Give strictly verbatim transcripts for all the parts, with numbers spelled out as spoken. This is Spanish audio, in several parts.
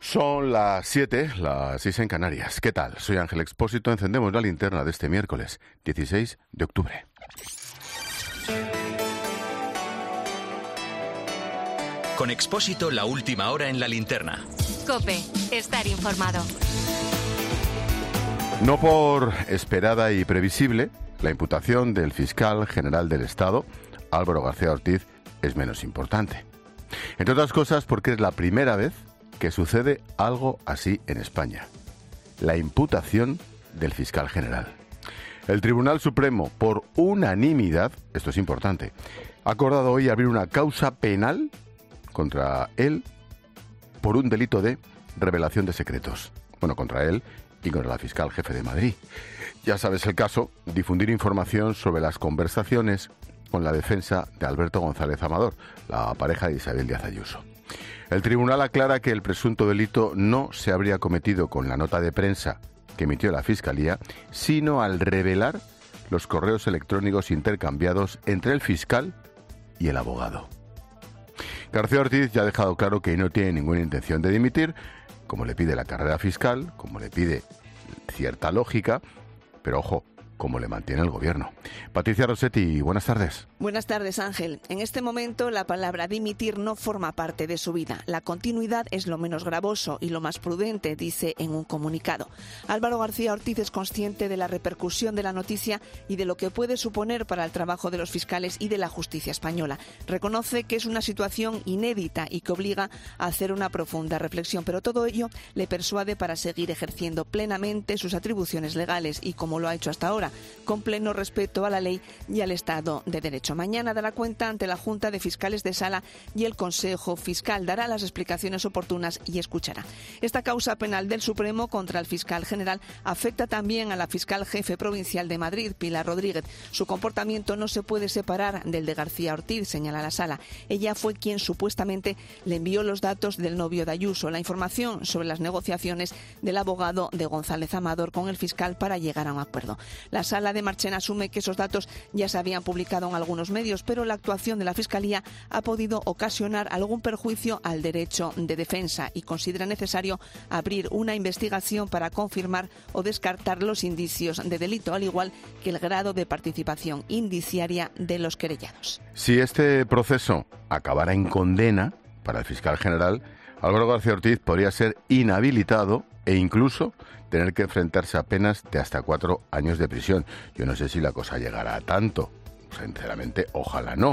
Son las siete, las seis en Canarias. ¿Qué tal? Soy Ángel Expósito. Encendemos la linterna de este miércoles, dieciséis de octubre. Con Expósito, la última hora en la linterna. COPE, estar informado. No por esperada y previsible, la imputación del fiscal general del Estado, Álvaro García Ortiz, es menos importante. Entre otras cosas porque es la primera vez que sucede algo así en España. La imputación del fiscal general. El Tribunal Supremo, por unanimidad, esto es importante, ha acordado hoy abrir una causa penal contra él por un delito de revelación de secretos. Bueno, contra él y contra la fiscal jefe de Madrid. Ya sabes el caso, difundir información sobre las conversaciones con la defensa de Alberto González Amador, la pareja de Isabel Díaz Ayuso. El tribunal aclara que el presunto delito no se habría cometido con la nota de prensa que emitió la Fiscalía, sino al revelar los correos electrónicos intercambiados entre el fiscal y el abogado. García Ortiz ya ha dejado claro que no tiene ninguna intención de dimitir, como le pide la carrera fiscal, como le pide cierta lógica, pero ojo, como le mantiene el gobierno. Patricia Rossetti, buenas tardes. Buenas tardes, Ángel. En este momento la palabra dimitir no forma parte de su vida. La continuidad es lo menos gravoso y lo más prudente, dice en un comunicado. Álvaro García Ortiz es consciente de la repercusión de la noticia y de lo que puede suponer para el trabajo de los fiscales y de la justicia española. Reconoce que es una situación inédita y que obliga a hacer una profunda reflexión, pero todo ello le persuade para seguir ejerciendo plenamente sus atribuciones legales y, como lo ha hecho hasta ahora, con pleno respeto a la ley y al Estado de Derecho. Mañana dará cuenta ante la Junta de Fiscales de Sala y el Consejo Fiscal. Dará las explicaciones oportunas y escuchará. Esta causa penal del Supremo contra el fiscal general afecta también a la fiscal jefe provincial de Madrid, Pilar Rodríguez. Su comportamiento no se puede separar del de García Ortiz, señala la Sala. Ella fue quien supuestamente le envió los datos del novio de Ayuso, la información sobre las negociaciones del abogado de González Amador con el fiscal para llegar a un acuerdo. La Sala de Marchena asume que esos datos ya se habían publicado en algunos medios, pero la actuación de la Fiscalía ha podido ocasionar algún perjuicio al derecho de defensa y considera necesario abrir una investigación para confirmar o descartar los indicios de delito, al igual que el grado de participación indiciaria de los querellados. Si este proceso acabara en condena para el fiscal general, Álvaro García Ortiz podría ser inhabilitado e incluso tener que enfrentarse a penas de hasta cuatro años de prisión. Yo no sé si la cosa llegará a tanto. Sinceramente, ojalá no.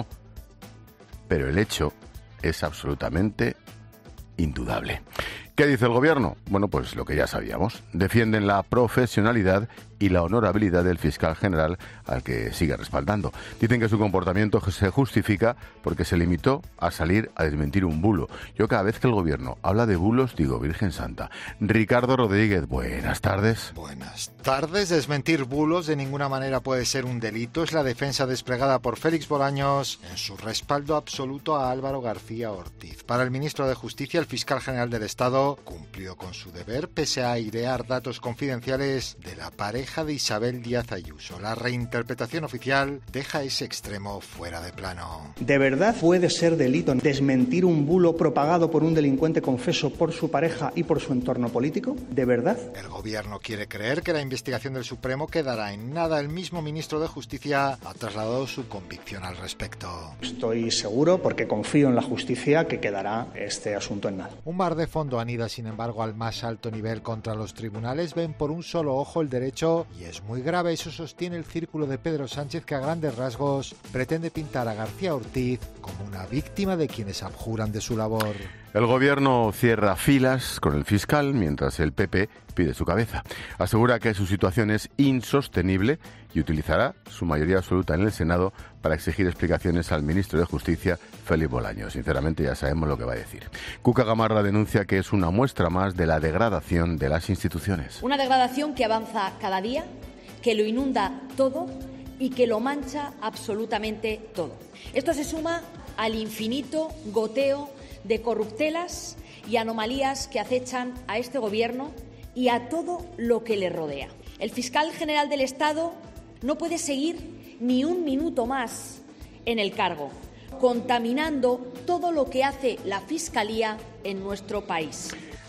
Pero el hecho es absolutamente indudable. ¿Qué dice el gobierno? Bueno, pues lo que ya sabíamos. Defienden la profesionalidad y la honorabilidad del fiscal general al que sigue respaldando. Dicen que su comportamiento se justifica porque se limitó a salir a desmentir un bulo. Yo cada vez que el gobierno habla de bulos digo Virgen Santa. Ricardo Rodríguez, buenas tardes. Buenas tardes. Desmentir bulos de ninguna manera puede ser un delito. Es la defensa desplegada por Félix Bolaños en su respaldo absoluto a Álvaro García Ortiz. Para el ministro de Justicia, el fiscal general del Estado cumplió con su deber pese a airear datos confidenciales de la pareja de Isabel Díaz Ayuso. La reinterpretación oficial deja ese extremo fuera de plano. ¿De verdad puede ser delito desmentir un bulo propagado por un delincuente confeso por su pareja y por su entorno político? ¿De verdad? El gobierno quiere creer que la investigación del Supremo quedará en nada. El mismo ministro de Justicia ha trasladado su convicción al respecto. Estoy seguro, porque confío en la justicia, que quedará este asunto en nada. Un mar de fondo anida, sin embargo, al más alto nivel contra los tribunales. Ven por un solo ojo el derecho y es muy grave. Eso sostiene el círculo de Pedro Sánchez, que a grandes rasgos pretende pintar a García Ortiz como una víctima de quienes abjuran de su labor. El gobierno cierra filas con el fiscal mientras el P P pide su cabeza. Asegura que su situación es insostenible y utilizará su mayoría absoluta en el Senado para exigir explicaciones al ministro de Justicia, Félix Bolaños. Sinceramente ya sabemos lo que va a decir. Cuca Gamarra denuncia que es una muestra más de la degradación de las instituciones. Una degradación que avanza cada día, que lo inunda todo y que lo mancha absolutamente todo. Esto se suma al infinito goteo de corruptelas y anomalías que acechan a este gobierno y a todo lo que le rodea. El fiscal general del Estado no puede seguir ni un minuto más en el cargo, contaminando todo lo que hace la Fiscalía en nuestro país.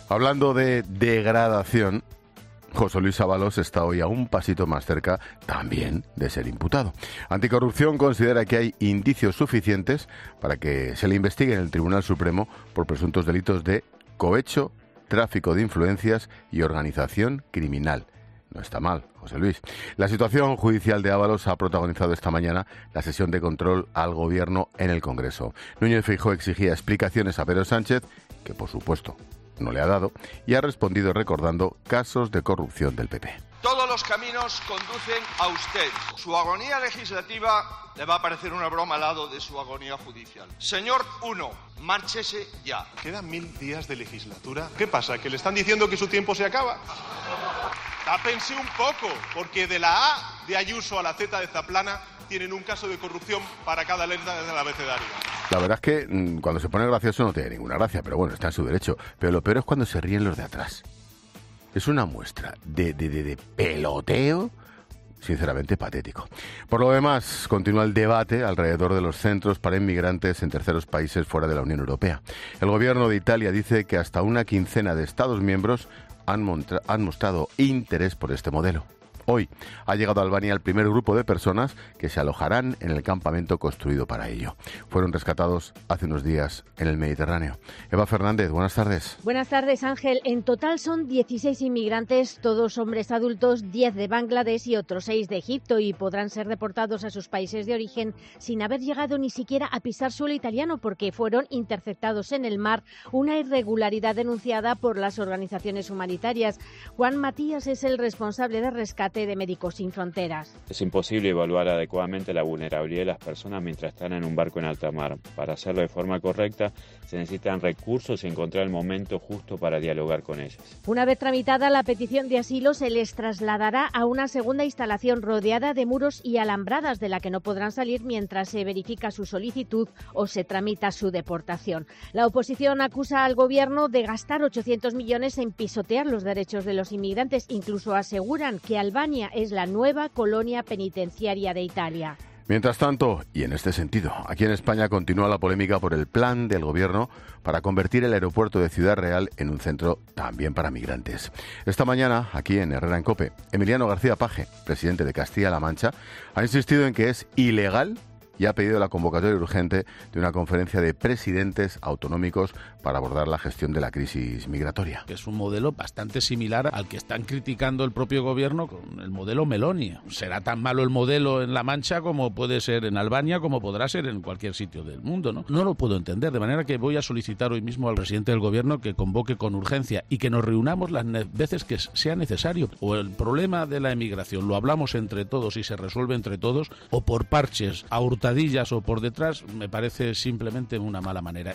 Hablando de degradación, José Luis Ábalos está hoy a un pasito más cerca también de ser imputado. Anticorrupción considera que hay indicios suficientes para que se le investigue en el Tribunal Supremo por presuntos delitos de cohecho, tráfico de influencias y organización criminal. No está mal, José Luis. La situación judicial de Ábalos ha protagonizado esta mañana la sesión de control al Gobierno en el Congreso. Núñez Feijóo exigía explicaciones a Pedro Sánchez, que por supuesto no le ha dado, y ha respondido recordando casos de corrupción del P P. Todos los caminos conducen a usted. Su agonía legislativa le va a parecer una broma al lado de su agonía judicial. Señor uno, márchese ya. Quedan mil días de legislatura. ¿Qué pasa? ¿Que le están diciendo que su tiempo se acaba? Tápense un poco, porque de la A de Ayuso a la Z de Zaplana tienen un caso de corrupción para cada letra del abecedario. La verdad es que mmm, cuando se pone gracioso no tiene ninguna gracia, pero bueno, está en su derecho. Pero lo peor es cuando se ríen los de atrás. Es una muestra de, de, de, de peloteo sinceramente patético. Por lo demás, continúa el debate alrededor de los centros para inmigrantes en terceros países fuera de la Unión Europea. El gobierno de Italia dice que hasta una quincena de Estados miembros han, montra- han mostrado interés por este modelo. Hoy ha llegado a Albania el primer grupo de personas que se alojarán en el campamento construido para ello. Fueron rescatados hace unos días en el Mediterráneo. Eva Fernández, buenas tardes. Buenas tardes, Ángel. En total son dieciséis inmigrantes, todos hombres adultos, diez de Bangladesh y otros seis de Egipto, y podrán ser deportados a sus países de origen sin haber llegado ni siquiera a pisar suelo italiano porque fueron interceptados en el mar, una irregularidad denunciada por las organizaciones humanitarias. Juan Matías es el responsable de rescate de Médicos Sin Fronteras. Es imposible evaluar adecuadamente la vulnerabilidad de las personas mientras están en un barco en alta mar. Para hacerlo de forma correcta se necesitan recursos y encontrar el momento justo para dialogar con ellas. Una vez tramitada la petición de asilo, se les trasladará a una segunda instalación rodeada de muros y alambradas, de la que no podrán salir mientras se verifica su solicitud o se tramita su deportación. La oposición acusa al gobierno de gastar ochocientos millones en pisotear los derechos de los inmigrantes. Incluso aseguran que Albania es la nueva colonia penitenciaria de Italia. Mientras tanto, y en este sentido, aquí en España continúa la polémica por el plan del gobierno para convertir el aeropuerto de Ciudad Real en un centro también para migrantes. Esta mañana, aquí en Herrera en COPE, Emiliano García Paje, presidente de Castilla-La Mancha, ha insistido en que es ilegal y ha pedido la convocatoria urgente de una conferencia de presidentes autonómicos para abordar la gestión de la crisis migratoria. Que es un modelo bastante similar al que están criticando el propio gobierno con el modelo Meloni. Será tan malo el modelo en La Mancha como puede ser en Albania, como podrá ser en cualquier sitio del mundo, ¿no? No lo puedo entender, de manera que voy a solicitar hoy mismo al presidente del gobierno que convoque con urgencia y que nos reunamos las veces que sea necesario. O el problema de la emigración lo hablamos entre todos y se resuelve entre todos, o por parches a hurtar o por detrás, me parece simplemente una mala manera.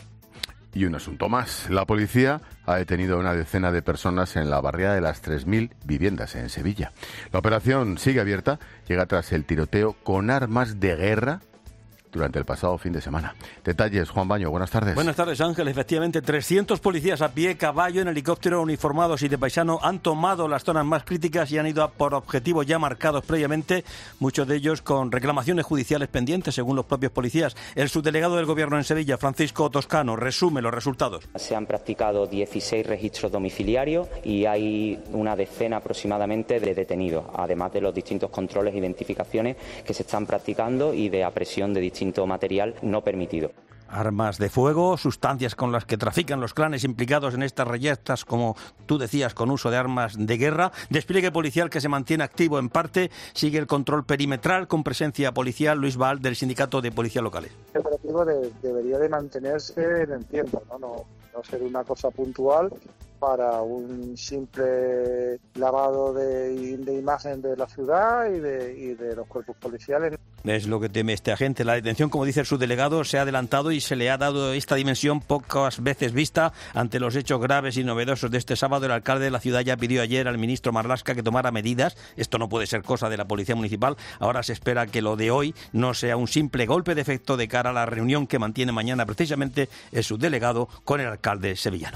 Y un asunto más. La policía ha detenido a una decena de personas en la barriada de las tres mil viviendas en Sevilla. La operación sigue abierta, llega tras el tiroteo con armas de guerra durante el pasado fin de semana. Detalles, Juan Baño, buenas tardes. Buenas tardes, Ángel. Efectivamente, trescientos policías a pie, caballo, en helicóptero, uniformados y de paisano han tomado las zonas más críticas y han ido a por objetivos ya marcados previamente, muchos de ellos con reclamaciones judiciales pendientes, según los propios policías. El subdelegado del Gobierno en Sevilla, Francisco Toscano, resume los resultados. Se han practicado dieciséis registros domiciliarios y hay una decena aproximadamente de detenidos, además de los distintos controles e identificaciones que se están practicando y de apresión de distintos material no permitido. Armas de fuego, sustancias con las que trafican los clanes implicados en estas reyertas, como tú decías, con uso de armas de guerra. Despliegue policial que se mantiene activo en parte. Sigue el control perimetral con presencia policial. Luis Val, del Sindicato de Policías Locales. El operativo de, debería de mantenerse en el tiempo, ¿no? No, no ser una cosa puntual para un simple lavado de, de imagen de la ciudad y de, y de los cuerpos policiales. Es lo que teme este agente. La detención, como dice el subdelegado, se ha adelantado y se le ha dado esta dimensión pocas veces vista ante los hechos graves y novedosos de este sábado. El alcalde de la ciudad ya pidió ayer al ministro Marlaska que tomara medidas. Esto no puede ser cosa de la Policía Municipal. Ahora se espera que lo de hoy no sea un simple golpe de efecto de cara a la reunión que mantiene mañana precisamente el subdelegado con el alcalde sevillano.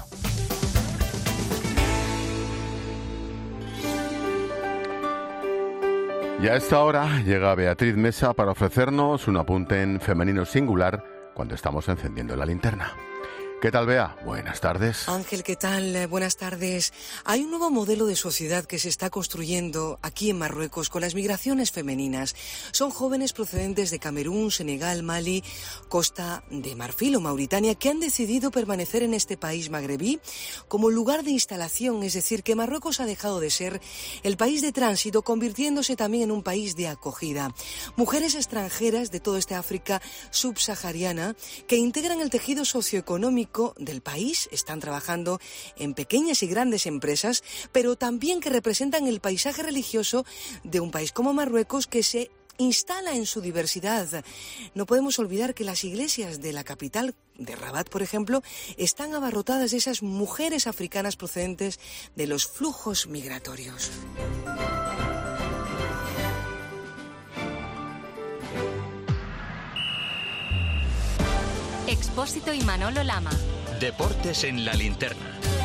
Y a esta hora llega Beatriz Mesa para ofrecernos un apunte en femenino singular cuando estamos encendiendo la linterna. ¿Qué tal, Bea? Buenas tardes. Ángel, ¿qué tal? Buenas tardes. Hay un nuevo modelo de sociedad que se está construyendo aquí en Marruecos con las migraciones femeninas. Son jóvenes procedentes de Camerún, Senegal, Mali, Costa de Marfil o Mauritania que han decidido permanecer en este país magrebí como lugar de instalación, es decir, que Marruecos ha dejado de ser el país de tránsito, convirtiéndose también en un país de acogida. Mujeres extranjeras de toda esta África subsahariana que integran el tejido socioeconómico del país, están trabajando en pequeñas y grandes empresas, pero también que representan el paisaje religioso de un país como Marruecos que se instala en su diversidad. No podemos olvidar que las iglesias de la capital de Rabat, por ejemplo, están abarrotadas de esas mujeres africanas procedentes de los flujos migratorios. Expósito y Manolo Lama. Deportes en la linterna.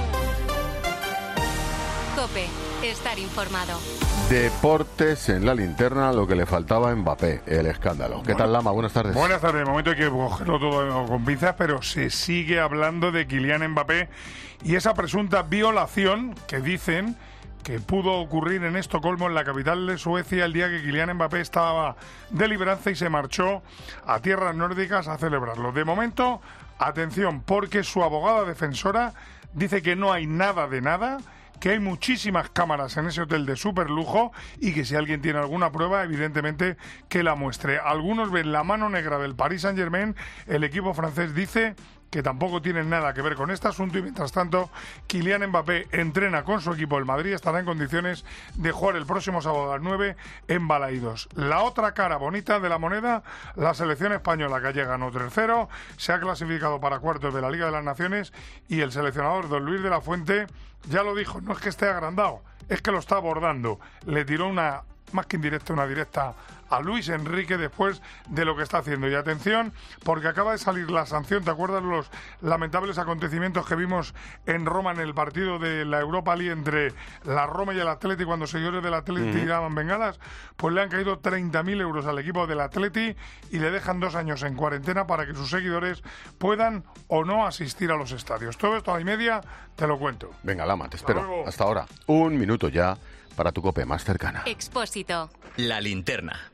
COPE, estar informado. Deportes en la linterna, lo que le faltaba a Mbappé, el escándalo. ¿Qué bueno, tal, Lama? Buenas tardes. Buenas tardes. De momento hay que cogerlo todo con pinzas, pero se sigue hablando de Kylian Mbappé y esa presunta violación que dicen que pudo ocurrir en Estocolmo, en la capital de Suecia, el día que Kylian Mbappé estaba de libranza y se marchó a tierras nórdicas a celebrarlo. De momento, atención, porque su abogada defensora dice que no hay nada de nada, que hay muchísimas cámaras en ese hotel de superlujo y que si alguien tiene alguna prueba, evidentemente que la muestre. Algunos ven la mano negra del Paris Saint-Germain, el equipo francés dice que tampoco tienen nada que ver con este asunto y mientras tanto Kylian Mbappé entrena con su equipo. El Madrid estará en condiciones de jugar el próximo sábado a las nueve en Balaídos. La otra cara bonita de la moneda, la selección española que llega ganó tres cero, se ha clasificado para cuartos de la Liga de las Naciones y el seleccionador don Luis de la Fuente ya lo dijo, no es que esté agrandado, es que lo está abordando. Le tiró una, más que indirecta, una directa a Luis Enrique después de lo que está haciendo. Y atención, porque acaba de salir la sanción. ¿Te acuerdas los lamentables acontecimientos que vimos en Roma en el partido de la Europa League entre la Roma y el Atleti cuando seguidores del Atleti uh-huh. tiraban bengalas? Pues le han caído treinta mil euros al equipo del Atleti y le dejan dos años en cuarentena para que sus seguidores puedan o no asistir a los estadios. Todo esto a la y media te lo cuento. Venga, Lama, te espero. Hasta luego. Hasta ahora. Un minuto ya para tu COPE más cercana. Expósito. La linterna.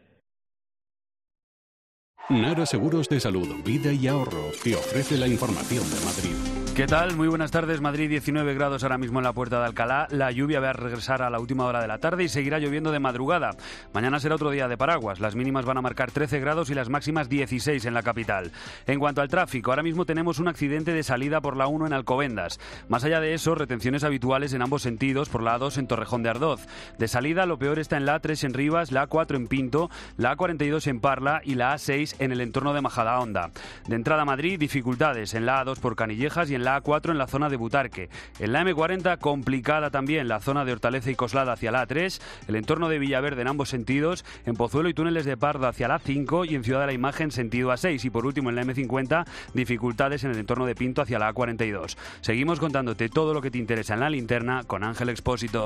Nara Seguros de Salud, Vida y Ahorro te ofrece la información de Madrid. ¿Qué tal? Muy buenas tardes. Madrid, diecinueve grados ahora mismo en la Puerta de Alcalá. La lluvia va a regresar a la última hora de la tarde y seguirá lloviendo de madrugada. Mañana será otro día de paraguas. Las mínimas van a marcar trece grados y las máximas dieciséis en la capital. En cuanto al tráfico, ahora mismo tenemos un accidente de salida por la uno en Alcobendas. Más allá de eso, retenciones habituales en ambos sentidos por la A dos en Torrejón de Ardoz. De salida, lo peor está en la A tres en Rivas, la A cuatro en Pinto, la A cuarenta y dos en Parla y la A seis en el entorno de Majadahonda. De entrada a Madrid, dificultades en la A dos por Canillejas y en la A cuatro en la zona de Butarque. En la eme cuarenta, complicada también la zona de Hortaleza y Coslada hacia la A tres, el entorno de Villaverde en ambos sentidos, en Pozuelo y túneles de Parda hacia la A cinco y en Ciudad de la Imagen sentido A seis. Y por último en la eme cincuenta, dificultades en el entorno de Pinto hacia la A cuarenta y dos. Seguimos contándote todo lo que te interesa en la linterna con Ángel Expósito.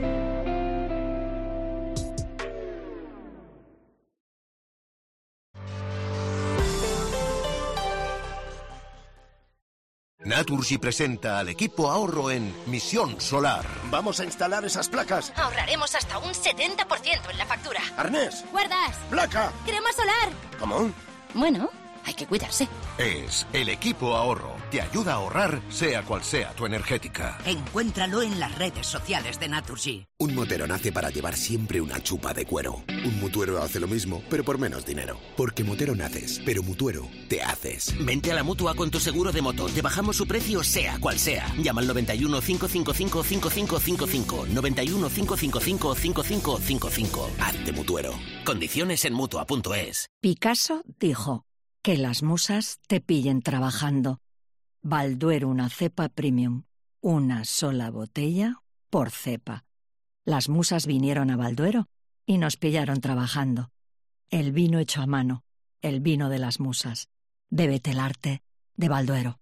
Naturgy presenta al equipo ahorro en Misión Solar. Vamos a instalar esas placas. Ahorraremos hasta un setenta por ciento en la factura. Arnés. Guardas. Placa. Crema solar. ¿Cómo? Bueno, hay que cuidarse. Es el equipo ahorro. Te ayuda a ahorrar, sea cual sea tu energética. Encuéntralo en las redes sociales de Naturgy. Un motero nace para llevar siempre una chupa de cuero. Un mutuero hace lo mismo, pero por menos dinero. Porque motero naces, pero mutuero te haces. Vente a la Mutua con tu seguro de moto. Te bajamos su precio sea cual sea. Llama al noventa y uno, cinco cinco cinco, cinco cinco cinco cinco. noventa y uno, cinco cinco cinco, cinco cinco cinco cinco. Hazte mutuero. Condiciones en mutua punto es. Picasso dijo: que las musas te pillen trabajando. Balduero, una cepa premium. Una sola botella por cepa. Las musas vinieron a Balduero y nos pillaron trabajando. El vino hecho a mano, el vino de las musas. Bébete el arte de Balduero.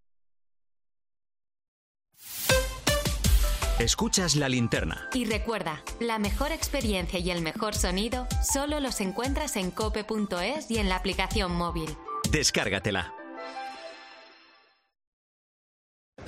Escuchas La Linterna. Y recuerda, la mejor experiencia y el mejor sonido solo los encuentras en cope punto es y en la aplicación móvil. Descárgatela.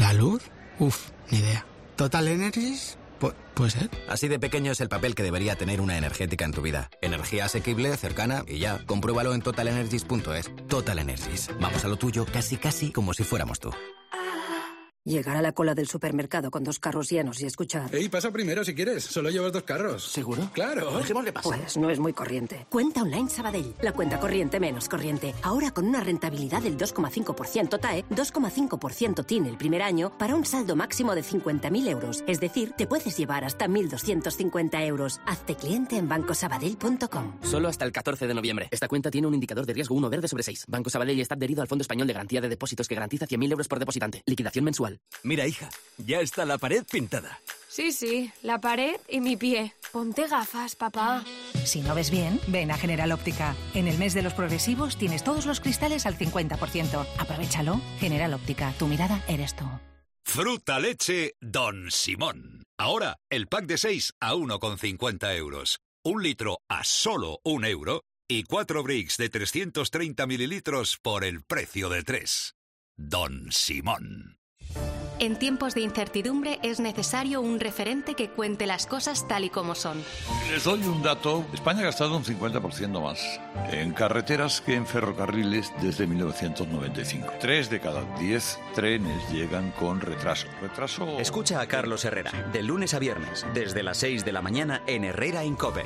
¿La luz? Uf, ni idea. ¿Total Energies? Pu- ¿Puede ser? Así de pequeño es el papel que debería tener una energética en tu vida. Energía asequible, cercana y ya. Compruébalo en total energies punto es. Total Energies. Vamos a lo tuyo casi casi como si fuéramos tú. Llegar a la cola del supermercado con dos carros llenos y escuchar... Ey, pasa primero si quieres. Solo llevas dos carros. ¿Seguro? Claro. Dejémosle pasar. Pues no es muy corriente. Cuenta Online Sabadell. La cuenta corriente menos corriente. Ahora con una rentabilidad del dos coma cinco por ciento T A E, dos coma cinco por ciento T I N el primer año para un saldo máximo de cincuenta mil euros. Es decir, te puedes llevar hasta mil doscientos cincuenta euros. Hazte cliente en banco sabadell punto com. Solo hasta el catorce de noviembre. Esta cuenta tiene un indicador de riesgo uno verde sobre seis. Banco Sabadell está adherido al Fondo Español de Garantía de Depósitos que garantiza cien mil euros por depositante. Liquidación mensual. Mira, hija, ya está la pared pintada. Sí, sí, la pared y mi pie. Ponte gafas, papá. Si no ves bien, ven a General Óptica. En el mes de los progresivos tienes todos los cristales al cincuenta por ciento. Aprovechalo. General Óptica, tu mirada eres tú. Fruta leche Don Simón. Ahora, el pack de seis a uno con cincuenta euros. Un litro a solo un euro. Y cuatro bricks de trescientos treinta mililitros por el precio de tres. Don Simón. En tiempos de incertidumbre es necesario un referente que cuente las cosas tal y como son. Les doy un dato. España ha gastado un cincuenta por ciento más en carreteras que en ferrocarriles desde mil novecientos noventa y cinco. Tres de cada diez trenes llegan con retraso. Retraso... Escucha a Carlos Herrera, de lunes a viernes, desde las seis de la mañana en Herrera en COPE.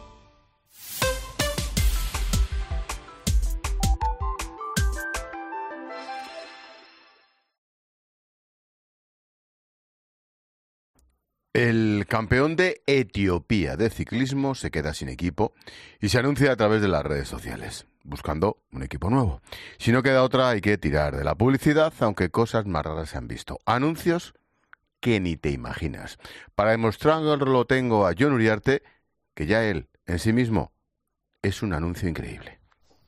El campeón de Etiopía de ciclismo se queda sin equipo y se anuncia a través de las redes sociales, buscando un equipo nuevo. Si no queda otra, hay que tirar de la publicidad, aunque cosas más raras se han visto. Anuncios que ni te imaginas. Para demostrarlo tengo a Jon Uriarte, que ya él, en sí mismo, es un anuncio increíble.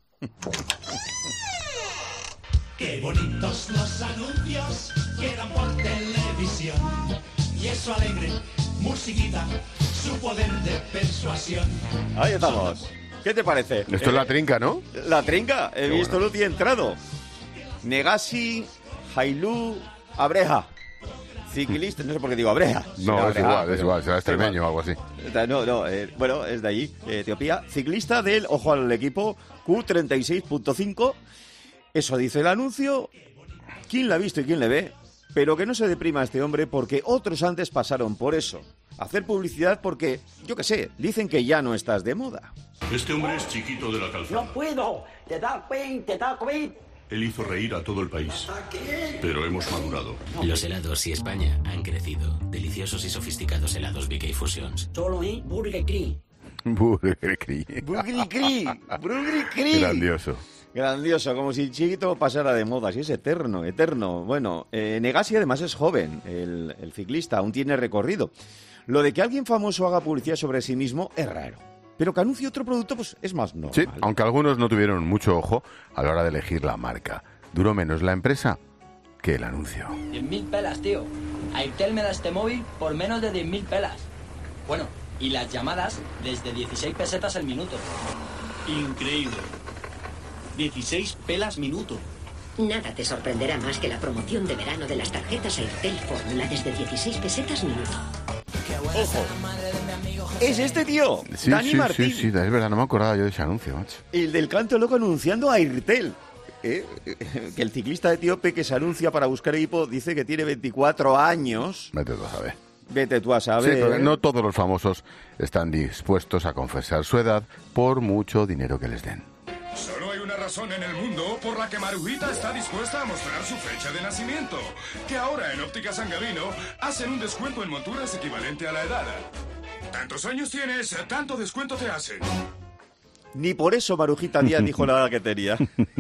Qué bonitos los anuncios que dan por televisión. Y eso alegre, musiquita, su poder de persuasión. Ahí estamos. ¿Qué te parece? Esto eh, es la trinca, ¿no? La trinca. He Qué visto bueno. luz y entrado. Negasi, Hailú, Abreja. Ciclista, no sé por qué digo Abreja. No, Será es Abreja, igual, es pero- igual, será extremeño o algo así. No, no, eh, bueno, es de allí, eh, Etiopía. Ciclista del, ojo al equipo, Q treinta y seis punto cinco. Eso dice el anuncio. ¿Quién la ha visto y quién le ve? Pero que no se deprima este hombre porque otros antes pasaron por eso. Hacer publicidad porque, yo qué sé, dicen que ya no estás de moda. Este hombre es Chiquito de la Calzada. No puedo, te da COVID, te da COVID. Él hizo reír a todo el país. Pero hemos madurado. Los helados y España han crecido. Deliciosos y sofisticados helados B K Fusions. Solo en Burger King. Burger King. Burger King, Burger King. Grandioso. Grandioso, como si Chiquito pasara de moda, si es eterno, eterno. Bueno, eh, Negasi además es joven, el, el ciclista, aún tiene recorrido. Lo de que alguien famoso haga publicidad sobre sí mismo es raro, pero que anuncie otro producto pues es más normal. Sí, aunque algunos no tuvieron mucho ojo a la hora de elegir la marca. Duró menos la empresa que el anuncio. diez mil pelas, tío. Airtel me da este móvil por menos de diez mil pelas. Bueno, y las llamadas desde dieciséis pesetas el minuto. Increíble. dieciséis pelas minuto. Nada te sorprenderá más que la promoción de verano de las tarjetas Airtel Fórmula desde dieciséis pesetas minuto. ¡Ojo! Es este tío, Sí, Dani sí, Martín, sí, sí, es verdad, no me acordaba yo de ese anuncio, macho. el del canto loco anunciando a Airtel. Eh, eh, que el ciclista etíope que se anuncia para buscar equipo dice que tiene veinticuatro años. Vete tú a saber. Vete tú a saber. Sí, pero no todos los famosos están dispuestos a confesar su edad por mucho dinero que les den. Solo hay una razón en el mundo por la que Marujita está dispuesta a mostrar su fecha de nacimiento. Que ahora en Óptica San Gavino hacen un descuento en monturas equivalente a la edad. Tantos años tienes, tanto descuento te hacen. Ni por eso Marujita Díaz dijo la edad que tenía.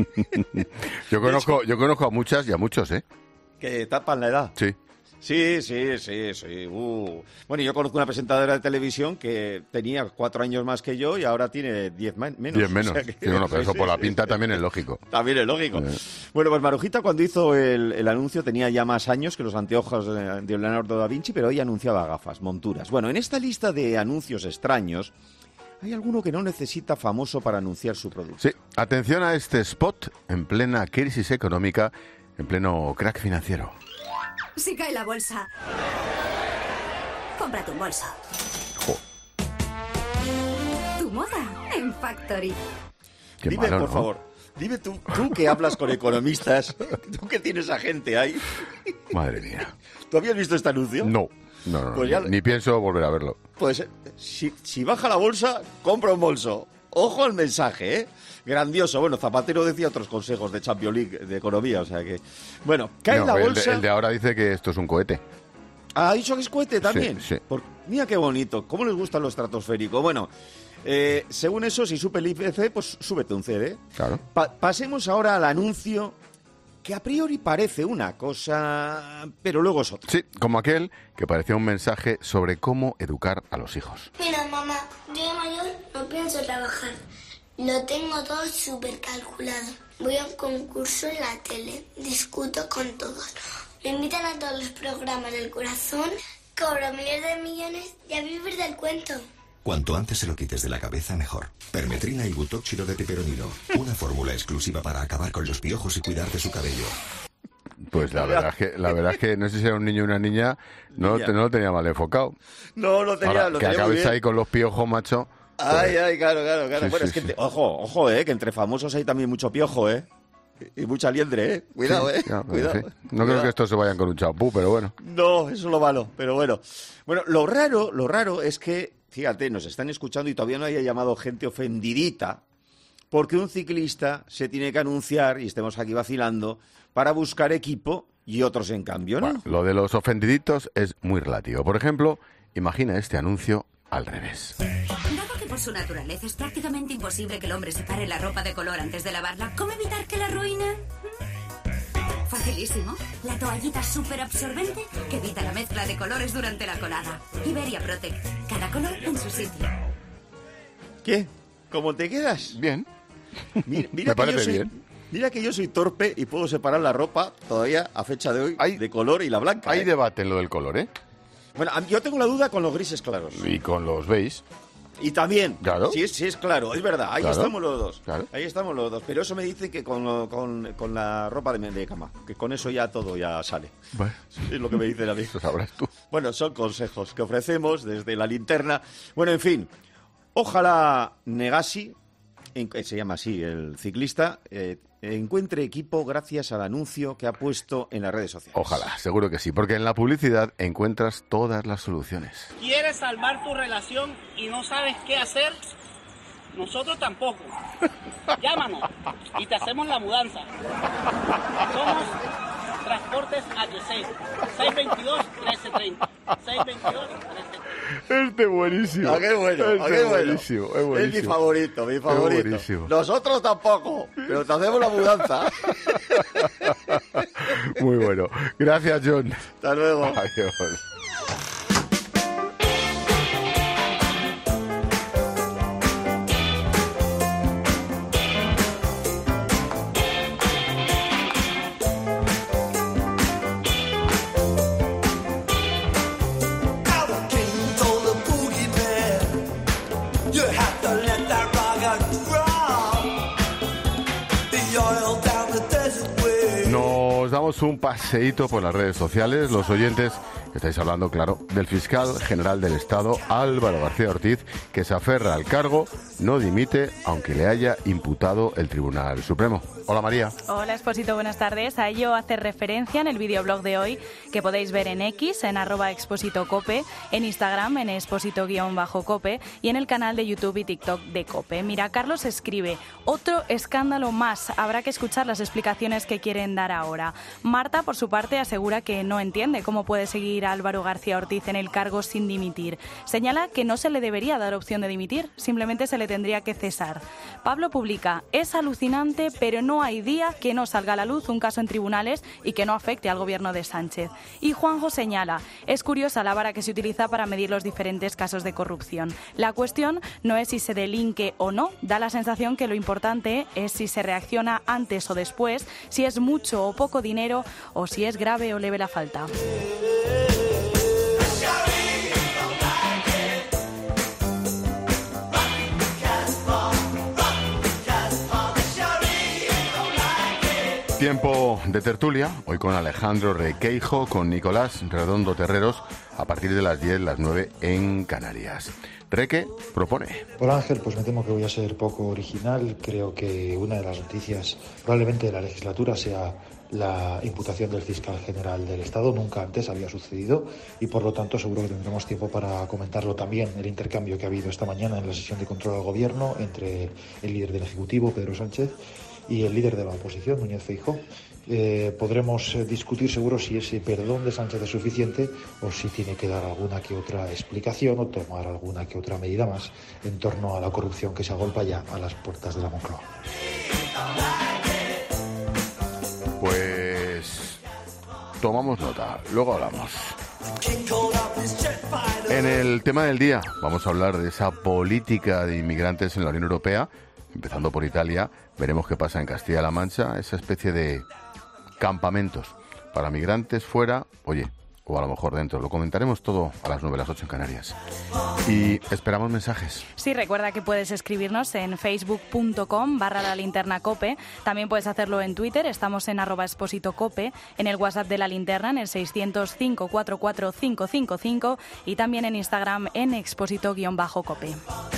Yo conozco, yo conozco a muchas y a muchos, ¿eh? Que tapan la edad. Sí. Sí, sí, sí, sí. Uh. Bueno, yo conozco una presentadora de televisión que tenía cuatro años más que yo y ahora tiene diez menos. Diez menos. O sea que- Sí, no, no, pero eso sí, por la sí, pinta sí. también es lógico. También es lógico. Eh. Bueno, pues Marujita cuando hizo el, el anuncio tenía ya más años que los anteojos de, de Leonardo da Vinci, pero hoy anunciaba gafas, monturas. Bueno, en esta lista de anuncios extraños hay alguno que no necesita famoso para anunciar su producto. Sí, atención a este spot en plena crisis económica, en pleno crack financiero. si cae la bolsa. Cómprate un bolso. Jo. Tu moda en Factory. Qué Dime, malo, por ¿no? favor, dime tú, tú que hablas con economistas, tú que tienes a gente ahí. Madre mía. ¿Tú habías visto este anuncio? No, no, no, Pues ni, ya- ni pienso volver a verlo. Pues eh, si, si baja la bolsa, compra un bolso. Ojo al mensaje, ¿eh? Grandioso. Bueno, Zapatero decía otros consejos de Champions League, de economía, o sea que... Bueno, cae No, la el de- bolsa... el de ahora dice que esto es un cohete. ¿Ha dicho que es cohete también? Sí, sí. Por- Mira qué bonito, cómo les gusta lo estratosférico. Bueno, eh, según eso, si sube el I P C, pues súbete un C D. Claro. Pa- pasemos ahora al anuncio que a priori parece una cosa, pero luego es otra. Sí, como aquel que parecía un mensaje sobre cómo educar a los hijos. Mira, mamá, yo de mayor no pienso trabajar. Lo tengo todo súper calculado. Voy a un concurso en la tele, discuto con todos. Me invitan a todos los programas del corazón, cobro miles de millones y a vivir del cuento. Cuanto antes se lo quites de la cabeza, mejor. Permetrina y butóxido de piperonilo. Una fórmula exclusiva para acabar con los piojos y cuidar de su cabello. Pues la verdad es que, la verdad es que no sé si era un niño o una niña, no, Niña. te- no lo tenía mal enfocado. No, lo tenía, Ahora, lo que tenía muy acabes bien. ahí con los piojos, macho. Ay, ay, claro, claro, claro. Sí, bueno, sí, es que, sí. te- ojo, ojo, eh, que entre famosos hay también mucho piojo, eh. Y mucha liendre, eh. Cuidado, Sí, eh. ya, pero Cuidado. en fin. No creo Cuidado. que estos se vayan con un champú, pero bueno. No, eso es lo malo, pero bueno. Bueno, lo raro, lo raro es que, fíjate, nos están escuchando y todavía no haya llamado gente ofendidita porque un ciclista se tiene que anunciar y estemos aquí vacilando para buscar equipo y otros en cambio, ¿no? Bueno, lo de los ofendiditos es muy relativo. Por ejemplo, imagina este anuncio al revés. Dado que por su naturaleza es prácticamente imposible que el hombre separe la ropa de color antes de lavarla, ¿cómo evitar que la arruine? Facilísimo. La toallita súper absorbente que evita la mezcla de colores durante la colada. Iberia Protect. Cada color en su sitio. ¿Qué? ¿Cómo te quedas? Bien. Mira, mira Me que parece yo soy, bien. Mira que yo soy torpe y puedo separar la ropa todavía a fecha de hoy de color y la blanca. Hay ¿eh? debate en lo del color, ¿eh? Bueno, a- yo tengo la duda con los grises claros. Y con los beige. Y también, Claro. si es, si es claro, es verdad, ahí Claro. estamos los dos. Claro. Ahí estamos los dos. Pero eso me dice que con, lo- con, con la ropa de, de cama, que con eso ya todo ya sale. Bueno, Es lo que me dicen a mí. eso sabrás tú. Bueno, son consejos que ofrecemos desde la linterna. Bueno, en fin, ojalá Negasi, en- que se llama así el ciclista, eh, encuentre equipo gracias al anuncio que ha puesto en las redes sociales. Ojalá, seguro que sí, porque en la publicidad encuentras todas las soluciones. ¿Quieres salvar tu relación y no sabes qué hacer? Nosotros tampoco. Llámanos y te hacemos la mudanza. Somos Transportes H C. seis dos dos, trece treinta. seis dos dos, trece treinta. Este buenísimo. Ah, qué bueno, Este ah, qué bueno. buenísimo, es buenísimo. Es mi favorito, mi favorito. buenísimo. Nosotros tampoco, pero te hacemos la mudanza. Muy bueno. Gracias, John. Hasta luego. Adiós. Nos damos un paseíto por las redes sociales. Los oyentes, estáis hablando, claro, del fiscal general del Estado, Álvaro García Ortiz, que se aferra al cargo, no dimite, aunque le haya imputado el Tribunal Supremo. Hola, María. Hola, Expósito, buenas tardes. A ello hace referencia en el videoblog de hoy, que podéis ver en X, en arroba Expósito Cope, en Instagram, en Expósito-Cope, y en el canal de YouTube y TikTok de Cope. Mira, Carlos escribe, otro escándalo más. Habrá que escuchar las explicaciones que quieren dar ahora. Marta, por su parte, asegura que no entiende cómo puede seguir a Álvaro García Ortiz en el cargo sin dimitir. Señala que no se le debería dar opción de dimitir, simplemente se le tendría que cesar. Pablo publica, es alucinante, pero no hay día que no salga a la luz un caso en tribunales y que no afecte al gobierno de Sánchez. Y Juanjo señala, es curiosa la vara que se utiliza para medir los diferentes casos de corrupción. La cuestión no es si se delinque o no, da la sensación que lo importante es si se reacciona antes o después, si es mucho o poco dinero o si es grave o leve la falta. Tiempo Momento de tertulia, hoy con Alejandro Requeijo, con Nicolás Redondo Terreros, a partir de las diez, las nueve en Canarias. Reque propone. Hola Ángel, pues me temo que voy a ser poco original. Creo que una de las noticias probablemente de la legislatura sea la imputación del fiscal general del Estado. Nunca antes había sucedido y por lo tanto seguro que tendremos tiempo para comentarlo también. El intercambio que ha habido esta mañana en la sesión de control al gobierno entre el líder del Ejecutivo, Pedro Sánchez, y el líder de la oposición, Núñez Feijóo. Eh, podremos discutir seguro si ese perdón de Sánchez es suficiente o si tiene que dar alguna que otra explicación o tomar alguna que otra medida más en torno a la corrupción que se agolpa ya a las puertas de la Moncloa. Pues tomamos nota, luego hablamos. En el tema del día vamos a hablar de esa política de inmigrantes en la Unión Europea, empezando por Italia. Veremos qué pasa en Castilla-La Mancha, esa especie de campamentos para migrantes fuera, oye, o a lo mejor dentro. Lo comentaremos todo a las nueve, las ocho en Canarias. Y esperamos mensajes. Sí, recuerda que puedes escribirnos en facebook.com barra la linterna cope. También puedes hacerlo en Twitter, estamos en arroba expósito cope, en el WhatsApp de la linterna, en el seiscientos cinco cuarenta y cuatro cinco cinco cinco y también en Instagram en expósito-cope.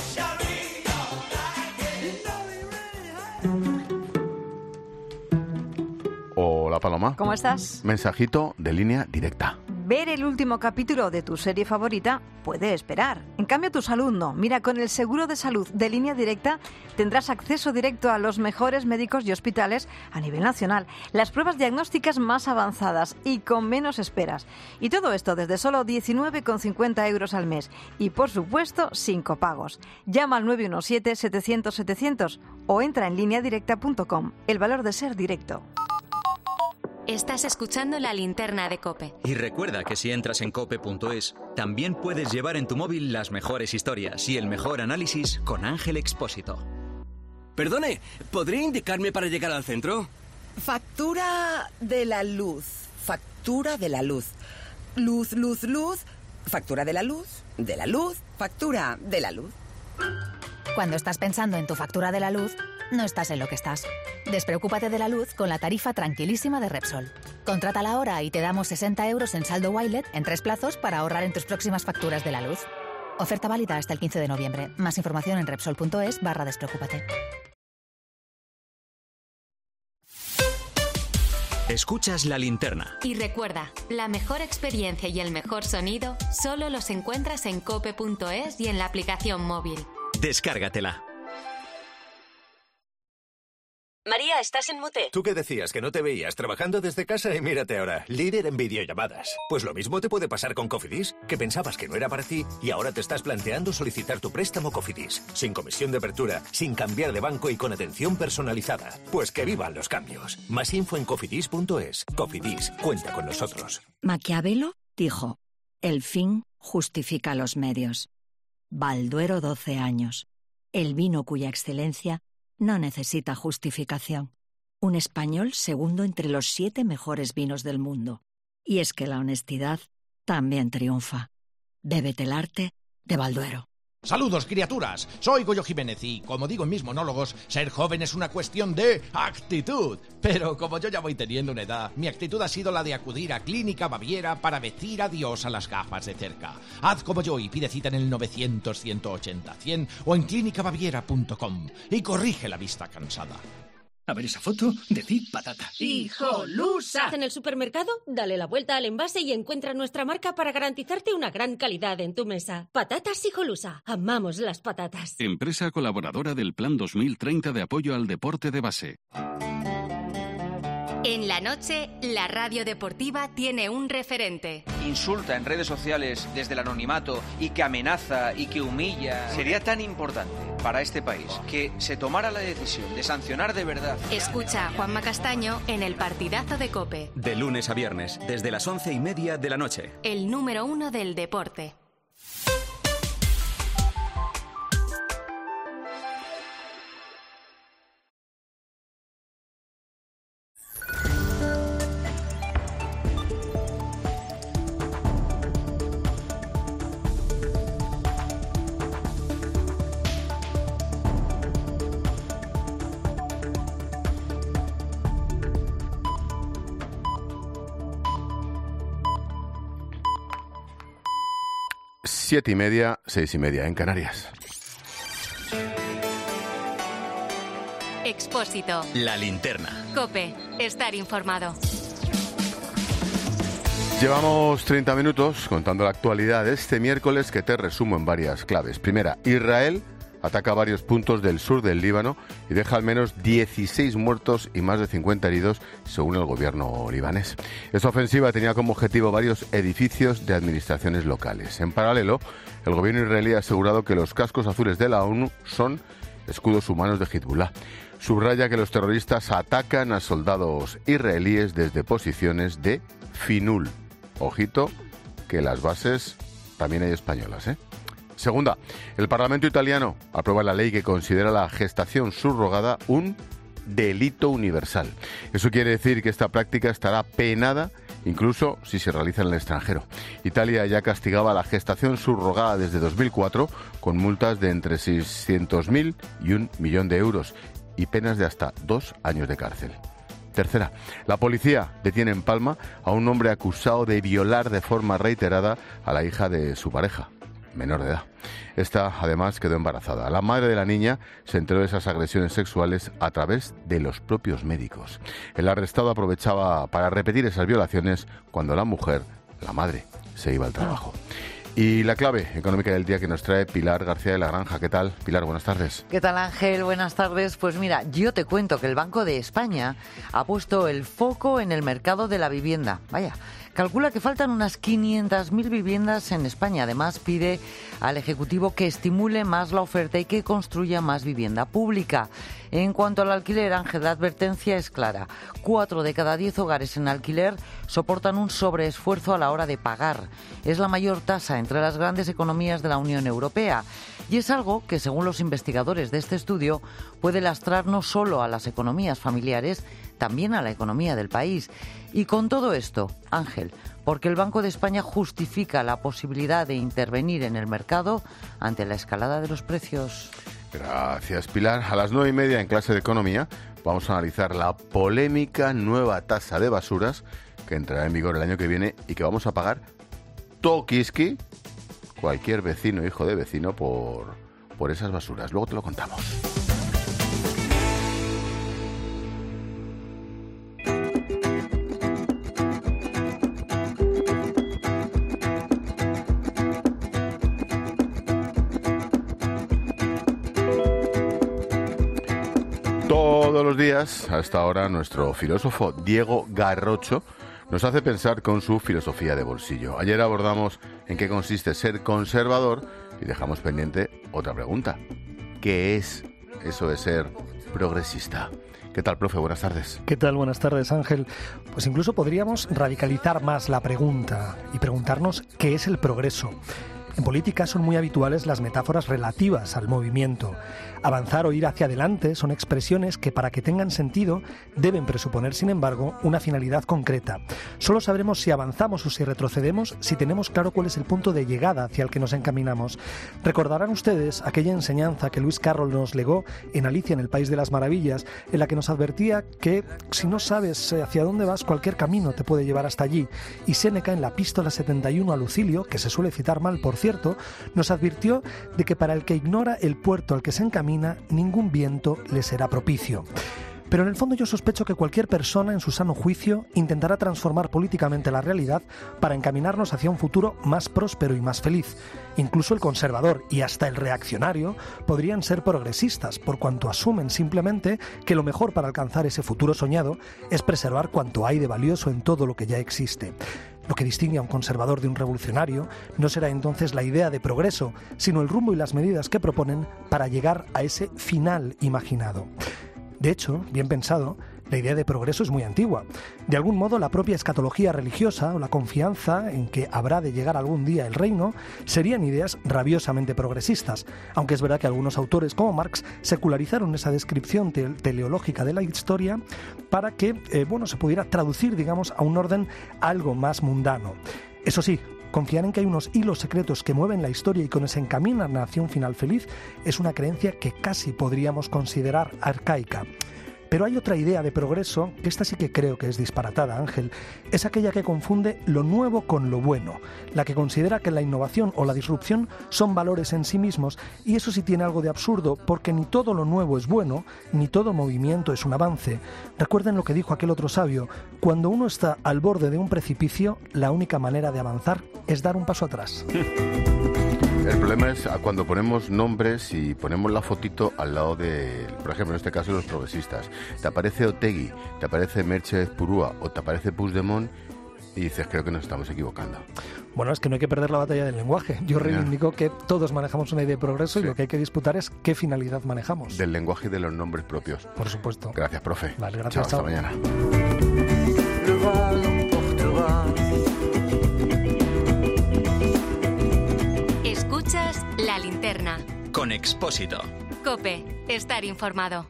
Hola Paloma. ¿Cómo estás? Mensajito de línea directa. Ver el último capítulo de tu serie favorita puede esperar. En cambio, tu salud no. Mira, con el seguro de salud de Línea Directa tendrás acceso directo a los mejores médicos y hospitales a nivel nacional, las pruebas diagnósticas más avanzadas y con menos esperas. Y todo esto desde solo diecinueve con cincuenta euros al mes. Y, por supuesto, sin copagos. Llama al nueve uno siete, setecientos, setecientos o entra en línea directa punto com. El valor de ser directo. Estás escuchando La Linterna de COPE. Y recuerda que si entras en cope punto es, también puedes llevar en tu móvil las mejores historias y el mejor análisis con Ángel Expósito. Perdone, ¿podría indicarme para llegar al centro? Factura de la luz. Factura de la luz. Luz, luz, luz. Factura de la luz. De la luz. Factura de la luz. Cuando estás pensando en tu factura de la luz, no estás en lo que estás. Despreocúpate de la luz con la tarifa tranquilísima de Repsol. Contrátala ahora y te damos sesenta euros en saldo Wilet en tres plazos para ahorrar en tus próximas facturas de la luz. Oferta válida hasta el quince de noviembre. Más información en repsol punto es barra despreocúpate. Escuchas La Linterna. Y recuerda, la mejor experiencia y el mejor sonido solo los encuentras en cope punto es y en la aplicación móvil. Descárgatela. María, ¿estás en mute? ¿Tú qué decías? ¿Que no te veías trabajando desde casa? Y mírate ahora, líder en videollamadas. Pues lo mismo te puede pasar con Cofidis, que pensabas que no era para ti y ahora te estás planteando solicitar tu préstamo Cofidis. Sin comisión de apertura, sin cambiar de banco y con atención personalizada. Pues que vivan los cambios. Más info en cofidis punto es. Cofidis, cuenta con nosotros. Maquiavelo dijo, el fin justifica los medios. Balduero doce años. El vino cuya excelencia no necesita justificación. Un español segundo entre los siete mejores vinos del mundo. Y es que la honestidad también triunfa. Bébete el arte de Balduero. Saludos, criaturas. Soy Goyo Jiménez y, como digo en mis monólogos, ser joven es una cuestión de actitud. Pero como yo ya voy teniendo una edad, mi actitud ha sido la de acudir a Clínica Baviera para decir adiós a las gafas de cerca. Haz como yo y pide cita en el novecientos, ciento ochenta, cien o en clínica baviera punto com y corrige la vista cansada. A ver esa foto, decid patata. ¡Hijolusa! En el supermercado, dale la vuelta al envase y encuentra nuestra marca para garantizarte una gran calidad en tu mesa. Patatas Hijolusa. Amamos las patatas. Empresa colaboradora del Plan dos mil treinta de apoyo al deporte de base. En la noche, la radio deportiva tiene un referente. Insulta en redes sociales desde el anonimato y que amenaza y que humilla. Sería tan importante para este país que se tomara la decisión de sancionar de verdad. Escucha a Juanma Castaño en el partidazo de COPE. De lunes a viernes, desde las once y media de la noche. El número uno del deporte. Siete y media, seis y media en Canarias. Expósito. La linterna. COPE. Estar informado. Llevamos treinta minutos contando la actualidad de este miércoles, que te resumo en varias claves. Primera, Israel ataca varios puntos del sur del Líbano y deja al menos dieciséis muertos y más de cincuenta heridos, según el gobierno libanés. Esta ofensiva tenía como objetivo varios edificios de administraciones locales. En paralelo, el gobierno israelí ha asegurado que los cascos azules de la ONU son escudos humanos de Hezbollah. Subraya que los terroristas atacan a soldados israelíes desde posiciones de Finul. Ojito, que las bases también hay españolas, ¿eh? Segunda, el Parlamento italiano aprueba la ley que considera la gestación subrogada un delito universal. Eso quiere decir que esta práctica estará penada incluso si se realiza en el extranjero. Italia ya castigaba la gestación subrogada desde dos mil cuatro con multas de entre seiscientos mil y un millón de euros y penas de hasta dos años de cárcel. Tercera, la policía detiene en Palma a un hombre acusado de violar de forma reiterada a la hija de su pareja, menor de edad. Esta, además, quedó embarazada. La madre de la niña se enteró de esas agresiones sexuales a través de los propios médicos. El arrestado aprovechaba para repetir esas violaciones cuando la mujer, la madre, se iba al trabajo. Y la clave económica del día que nos trae Pilar García de la Granja. ¿Qué tal, Pilar? Buenas tardes. ¿Qué tal, Ángel? Buenas tardes. Pues mira, yo te cuento que el Banco de España ha puesto el foco en el mercado de la vivienda. Vaya, calcula que faltan unas quinientas mil viviendas en España. Además, pide al Ejecutivo que estimule más la oferta y que construya más vivienda pública. En cuanto al alquiler, Ángel, la advertencia es clara. Cuatro de cada diez hogares en alquiler soportan un sobreesfuerzo a la hora de pagar. Es la mayor tasa entre las grandes economías de la Unión Europea. Y es algo que, según los investigadores de este estudio, puede lastrar no solo a las economías familiares, también a la economía del país. Y con todo esto, Ángel, porque el Banco de España justifica la posibilidad de intervenir en el mercado ante la escalada de los precios. Gracias, Pilar. A las nueve y media en clase de economía vamos a analizar la polémica nueva tasa de basuras que entrará en vigor el año que viene y que vamos a pagar tokiski, cualquier vecino, hijo de vecino, por, por esas basuras. Luego te lo contamos. Todos los días, a esta hora, nuestro filósofo Diego Garrocho nos hace pensar con su filosofía de bolsillo. Ayer abordamos en qué consiste ser conservador y dejamos pendiente otra pregunta. ¿Qué es eso de ser progresista? ¿Qué tal, profe? Buenas tardes. ¿Qué tal? Buenas tardes, Ángel. Pues incluso podríamos radicalizar más la pregunta y preguntarnos qué es el progreso. En política son muy habituales las metáforas relativas al movimiento. Avanzar o ir hacia adelante son expresiones que, para que tengan sentido, deben presuponer, sin embargo, una finalidad concreta. Solo sabremos si avanzamos o si retrocedemos si tenemos claro cuál es el punto de llegada hacia el que nos encaminamos. Recordarán ustedes aquella enseñanza que Lewis Carroll nos legó en Alicia en el País de las Maravillas, en la que nos advertía que si no sabes hacia dónde vas, cualquier camino te puede llevar hasta allí. Y Séneca, en la Epístola setenta y uno a Lucilio, que se suele citar mal, por cierto, nos advirtió de que para el que ignora el puerto al que se encamina, ningún viento le será propicio. Pero en el fondo yo sospecho que cualquier persona en su sano juicio intentará transformar políticamente la realidad para encaminarnos hacia un futuro más próspero y más feliz. Incluso el conservador y hasta el reaccionario podrían ser progresistas, por cuanto asumen simplemente que lo mejor para alcanzar ese futuro soñado es preservar cuanto hay de valioso en todo lo que ya existe. Lo que distingue a un conservador de un revolucionario no será entonces la idea de progreso, sino el rumbo y las medidas que proponen para llegar a ese final imaginado. De hecho, bien pensado, la idea de progreso es muy antigua. De algún modo, la propia escatología religiosa o la confianza en que habrá de llegar algún día el reino serían ideas rabiosamente progresistas, aunque es verdad que algunos autores como Marx secularizaron esa descripción te- teleológica de la historia para que eh, bueno, se pudiera traducir, digamos, a un orden algo más mundano. Eso sí, confiar en que hay unos hilos secretos que mueven la historia y que nos encaminan hacia un final feliz es una creencia que casi podríamos considerar arcaica. Pero hay otra idea de progreso, que esta sí que creo que es disparatada, Ángel. Es aquella que confunde lo nuevo con lo bueno, la que considera que la innovación o la disrupción son valores en sí mismos, y eso sí tiene algo de absurdo, porque ni todo lo nuevo es bueno, ni todo movimiento es un avance. Recuerden lo que dijo aquel otro sabio: cuando uno está al borde de un precipicio, la única manera de avanzar es dar un paso atrás. El problema es cuando ponemos nombres y ponemos la fotito al lado de, por ejemplo, en este caso los progresistas. Te aparece Otegi, te aparece Merche Purúa o te aparece Puigdemont y dices, creo que nos estamos equivocando. Bueno, es que no hay que perder la batalla del lenguaje. Yo reivindico que todos manejamos una idea de progreso, sí, y lo que hay que disputar es qué finalidad manejamos. Del lenguaje y de los nombres propios. Por supuesto. Gracias, profe. Vale, gracias. Chao, hasta mañana. Escuchas La Linterna. Con Expósito. COPE. Estar informado.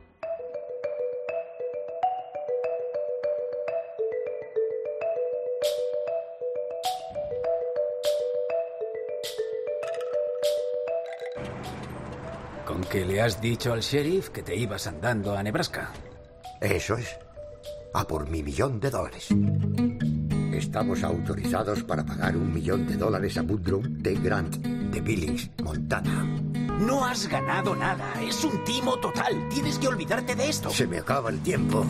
¿Con qué le has dicho al sheriff que te ibas andando a Nebraska? Eso es. A por mi millón de dólares. Estamos autorizados para pagar un millón de dólares a Woodrow D. Grant, de Billings, Montana. No has ganado nada. Es un timo total. Tienes que olvidarte de esto. Se me acaba el tiempo.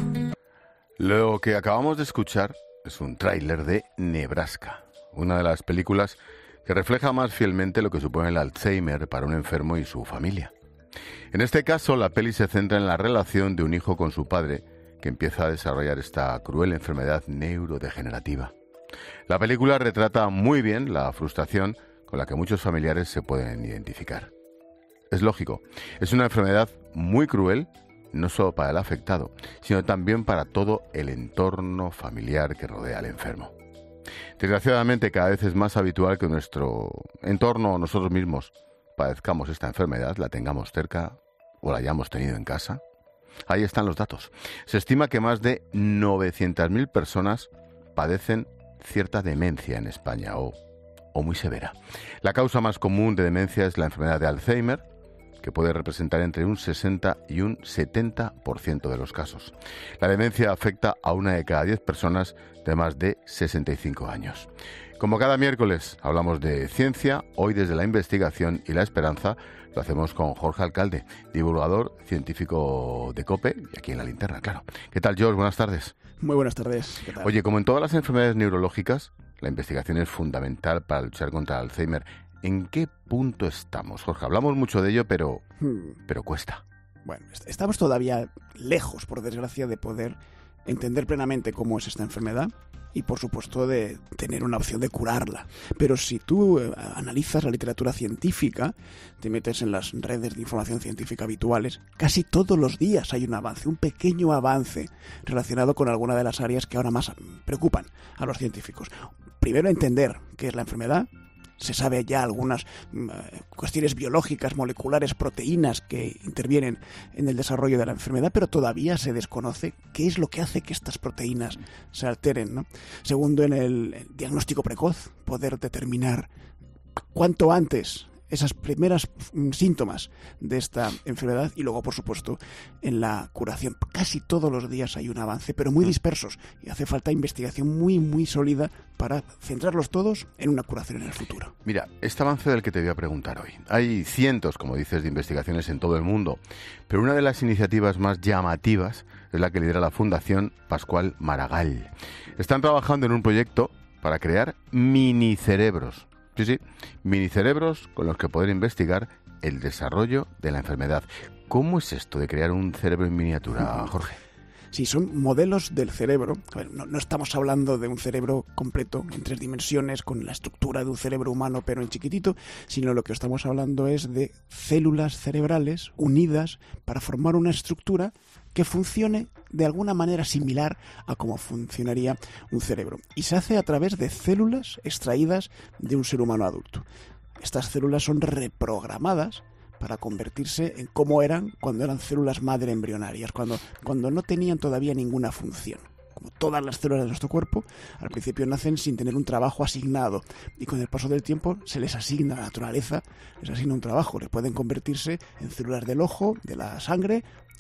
Lo que acabamos de escuchar es un tráiler de Nebraska, una de las películas que refleja más fielmente lo que supone el Alzheimer para un enfermo y su familia. En este caso, la peli se centra en la relación de un hijo con su padre, que empieza a desarrollar esta cruel enfermedad neurodegenerativa. La película retrata muy bien la frustración con la que muchos familiares se pueden identificar. Es lógico, es una enfermedad muy cruel, no solo para el afectado, sino también para todo el entorno familiar que rodea al enfermo. Desgraciadamente, cada vez es más habitual que nuestro entorno o nosotros mismos padezcamos esta enfermedad, la tengamos cerca o la hayamos tenido en casa. Ahí están los datos. Se estima que más de novecientas mil personas padecen cierta demencia en España o, o muy severa. La causa más común de demencia es la enfermedad de Alzheimer, que puede representar entre un sesenta y un setenta por ciento de los casos. La demencia afecta a una de cada diez personas de más de sesenta y cinco años. Como cada miércoles hablamos de ciencia, hoy desde la investigación y la esperanza lo hacemos con Jorge Alcalde, divulgador científico de COPE y aquí en La Linterna, claro. ¿Qué tal, George? Buenas tardes. Muy buenas tardes. ¿Qué tal? Oye, como en todas las enfermedades neurológicas, la investigación es fundamental para luchar contra el Alzheimer. ¿En qué punto estamos, Jorge? Hablamos mucho de ello, pero, hmm. pero cuesta. Bueno, estamos todavía lejos, por desgracia, de poder entender plenamente cómo es esta enfermedad y, por supuesto, de tener una opción de curarla. Pero si tú eh, analizas la literatura científica, te metes en las redes de información científica habituales, casi todos los días hay un avance, un pequeño avance relacionado con alguna de las áreas que ahora más preocupan a los científicos. Primero, entender qué es la enfermedad. Se sabe ya algunas uh, cuestiones biológicas, moleculares, proteínas que intervienen en el desarrollo de la enfermedad, pero todavía se desconoce qué es lo que hace que estas proteínas se alteren, ¿no? Segundo, en el, el diagnóstico precoz, poder determinar cuánto antes esas primeras síntomas de esta enfermedad y luego, por supuesto, en la curación. Casi todos los días hay un avance, pero muy dispersos y hace falta investigación muy, muy sólida para centrarlos todos en una curación en el futuro. Mira, este avance del que te voy a preguntar hoy. Hay cientos, como dices, de investigaciones en todo el mundo, pero una de las iniciativas más llamativas es la que lidera la Fundación Pascual Maragall. Están trabajando en un proyecto para crear minicerebros. Sí, sí, minicerebros con los que poder investigar el desarrollo de la enfermedad. ¿Cómo es esto de crear un cerebro en miniatura, Jorge? Sí, son modelos del cerebro. A ver, no, no estamos hablando de un cerebro completo en tres dimensiones con la estructura de un cerebro humano pero en chiquitito, sino lo que estamos hablando es de células cerebrales unidas para formar una estructura que funcione de alguna manera similar a cómo funcionaría un cerebro. Y se hace a través de células extraídas de un ser humano adulto. Estas células son reprogramadas para convertirse en cómo eran cuando eran células madre embrionarias, cuando, cuando no tenían todavía ninguna función. Como todas las células de nuestro cuerpo, al principio nacen sin tener un trabajo asignado y con el paso del tiempo se les asigna, la naturaleza les asigna un trabajo, les pueden convertirse en células del ojo, de la sangre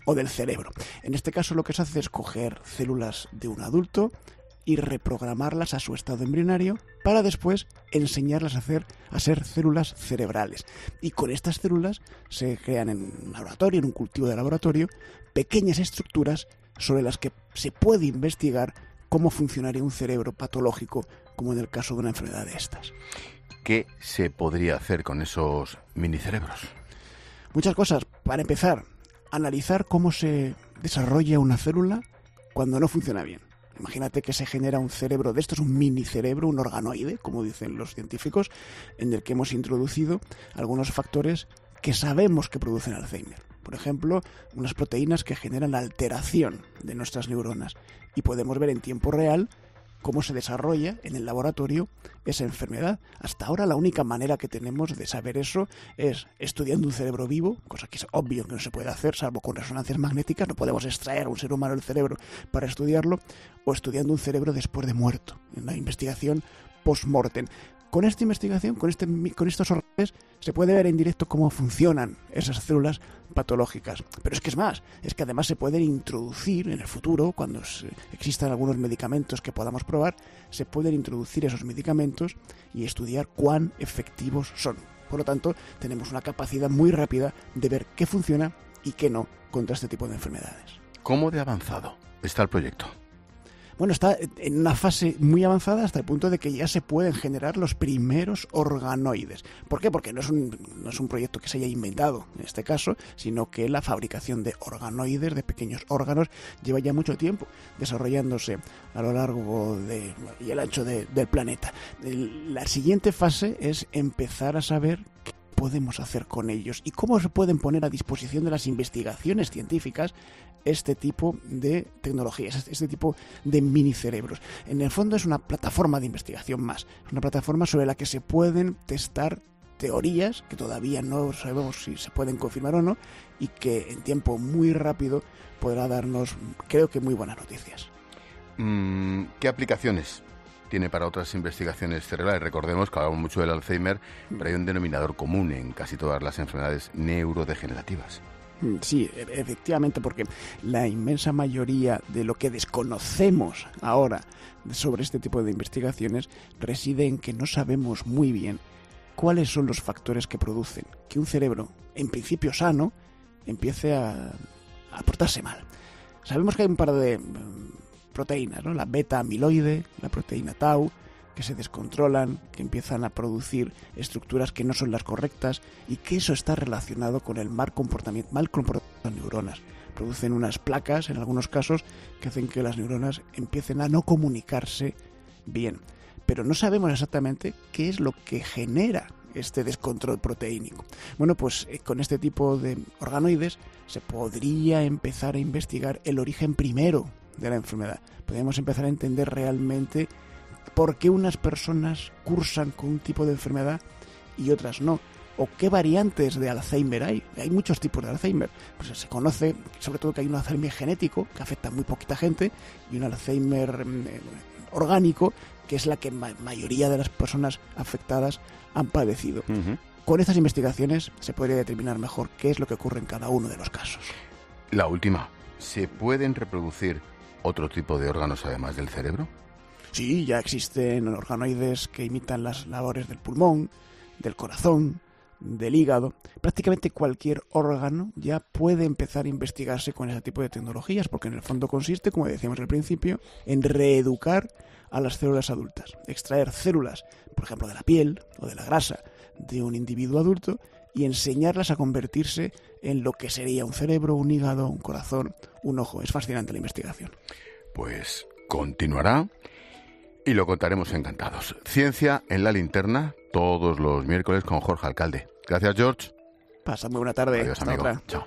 o del cerebro. En este caso lo que se hace es coger células de un adulto y reprogramarlas a su estado embrionario para después enseñarlas a, hacer, a ser células cerebrales. Y con estas células se crean en un laboratorio, en un cultivo de laboratorio, pequeñas estructuras sobre las que se puede investigar cómo funcionaría un cerebro patológico, como en el caso de una enfermedad de estas. ¿Qué se podría hacer con esos minicerebros? Muchas cosas. Para empezar, analizar cómo se desarrolla una célula cuando no funciona bien. Imagínate que se genera un cerebro de estos, un minicerebro, un organoide, como dicen los científicos, en el que hemos introducido algunos factores que sabemos que producen Alzheimer. Por ejemplo, unas proteínas que generan la alteración de nuestras neuronas. Y podemos ver en tiempo real cómo se desarrolla en el laboratorio esa enfermedad. Hasta ahora la única manera que tenemos de saber eso es estudiando un cerebro vivo, cosa que es obvio que no se puede hacer, salvo con resonancias magnéticas. No podemos extraer a un ser humano el cerebro para estudiarlo, o estudiando un cerebro después de muerto, en la investigación post-mortem. Con esta investigación, con, este, con estos ordenadores, se puede ver en directo cómo funcionan esas células patológicas. Pero es que es más, es que además se pueden introducir en el futuro, cuando existan algunos medicamentos que podamos probar, se pueden introducir esos medicamentos y estudiar cuán efectivos son. Por lo tanto, tenemos una capacidad muy rápida de ver qué funciona y qué no contra este tipo de enfermedades. ¿Cómo de avanzado está el proyecto? Bueno, está en una fase muy avanzada hasta el punto de que ya se pueden generar los primeros organoides. ¿Por qué? Porque no es un, no es un proyecto que se haya inventado en este caso, sino que la fabricación de organoides, de pequeños órganos, lleva ya mucho tiempo desarrollándose a lo largo de, y el ancho de, del planeta. El, la siguiente fase es empezar a saber qué podemos hacer con ellos y cómo se pueden poner a disposición de las investigaciones científicas este tipo de tecnologías, este tipo de minicerebros. En el fondo es una plataforma de investigación más, una plataforma sobre la que se pueden testar teorías que todavía no sabemos si se pueden confirmar o no, y que en tiempo muy rápido podrá darnos, creo que, muy buenas noticias. Mm, ¿Qué aplicaciones tiene para otras investigaciones cerebrales? Recordemos que hablamos mucho del Alzheimer, pero hay un denominador común en casi todas las enfermedades neurodegenerativas. Sí, efectivamente, porque la inmensa mayoría de lo que desconocemos ahora sobre este tipo de investigaciones reside en que no sabemos muy bien cuáles son los factores que producen que un cerebro, en principio sano, empiece a, a portarse mal. Sabemos que hay un par de proteínas, ¿no? La beta-amiloide, la proteína tau, que se descontrolan, que empiezan a producir estructuras que no son las correctas, y que eso está relacionado con el mal comportamiento, mal comportamiento de las neuronas. Producen unas placas, en algunos casos, que hacen que las neuronas empiecen a no comunicarse bien. Pero no sabemos exactamente qué es lo que genera este descontrol proteínico. Bueno, pues eh, con este tipo de organoides se podría empezar a investigar el origen primero de la enfermedad. Podríamos empezar a entender realmente por qué unas personas cursan con un tipo de enfermedad y otras no, o qué variantes de Alzheimer hay. Hay muchos tipos de Alzheimer. Pues se conoce sobre todo que hay un Alzheimer genético, que afecta a muy poquita gente, y un Alzheimer eh, orgánico, que es la que la mayoría de las personas afectadas han padecido. Uh-huh. Con estas investigaciones se podría determinar mejor qué es lo que ocurre en cada uno de los casos. La última, ¿se pueden reproducir otro tipo de órganos además del cerebro? Sí, ya existen organoides que imitan las labores del pulmón, del corazón, del hígado. Prácticamente cualquier órgano ya puede empezar a investigarse con ese tipo de tecnologías, porque en el fondo consiste, como decíamos al principio, en reeducar a las células adultas, extraer células, por ejemplo, de la piel o de la grasa de un individuo adulto y enseñarlas a convertirse en lo que sería un cerebro, un hígado, un corazón, un ojo. Es fascinante la investigación. Pues continuará y lo contaremos encantados. Ciencia en la linterna, todos los miércoles con Jorge Alcalde. Gracias, George. Pasa muy buena tarde. Adiós, Hasta amigo. otra. Chao.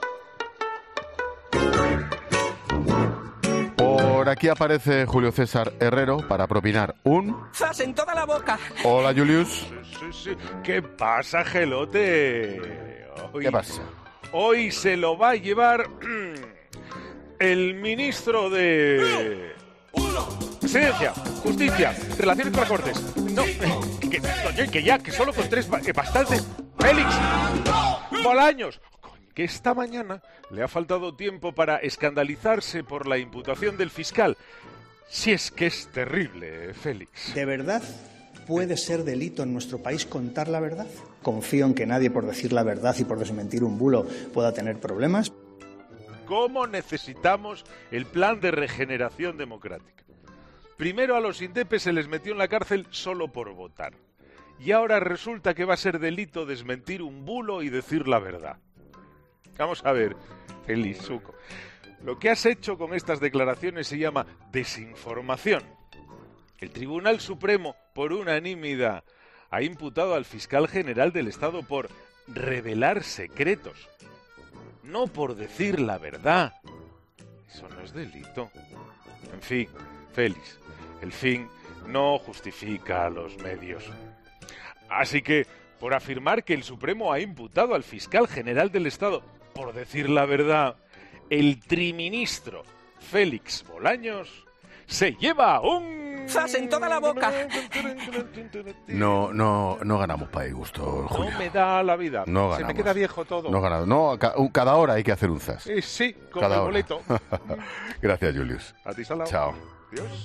Por aquí aparece Julio César Herrero para propinar un... ¡Zas en toda la boca! Hola, Julius. Sí, sí, sí. ¿Qué pasa, Gelote? Hoy, ¿Qué pasa? Hoy se lo va a llevar el ministro de... Presidencia, Justicia, Relaciones con las Cortes. No, que, que, que ya, que solo con tres, bastante. Félix Bolaños. Coño, que esta mañana le ha faltado tiempo para escandalizarse por la imputación del fiscal. Si es que es terrible, Félix. ¿De verdad puede ser delito en nuestro país contar la verdad? Confío en que nadie, por decir la verdad y por desmentir un bulo, pueda tener problemas. ¿Cómo necesitamos el plan de regeneración democrática? Primero a los indepes se les metió en la cárcel solo por votar. Y ahora resulta que va a ser delito desmentir un bulo y decir la verdad. Vamos a ver, Félix Suco. Lo que has hecho con estas declaraciones se llama desinformación. El Tribunal Supremo, por unanimidad, ha imputado al fiscal general del Estado por revelar secretos, no por decir la verdad. Eso no es delito. En fin, Félix, el fin no justifica a los medios. Así que, por afirmar que el Supremo ha imputado al fiscal general del Estado por decir la verdad, el triministro Félix Bolaños se lleva un... ¡Zas en toda la boca! No, no, no ganamos para disgusto, Julio. No me da la vida. No Se ganamos. me queda viejo todo. No ganamos. No, ca- un- cada hora hay que hacer un zas. Eh, sí, como Cada el hora. boleto. Gracias, Julius. A ti, Salao. Chao. Adiós.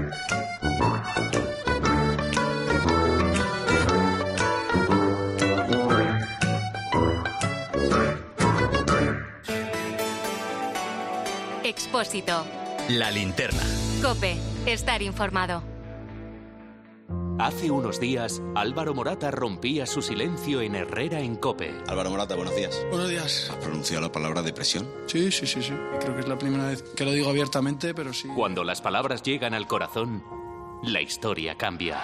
Expósito. La linterna. COPE. Estar informado. Hace unos días, Álvaro Morata rompía su silencio en Herrera en COPE. Álvaro Morata, buenos días. Buenos días. ¿Has pronunciado la palabra depresión? Sí, sí, sí, sí. Creo que es la primera vez que lo digo abiertamente, pero sí. Cuando las palabras llegan al corazón, la historia cambia.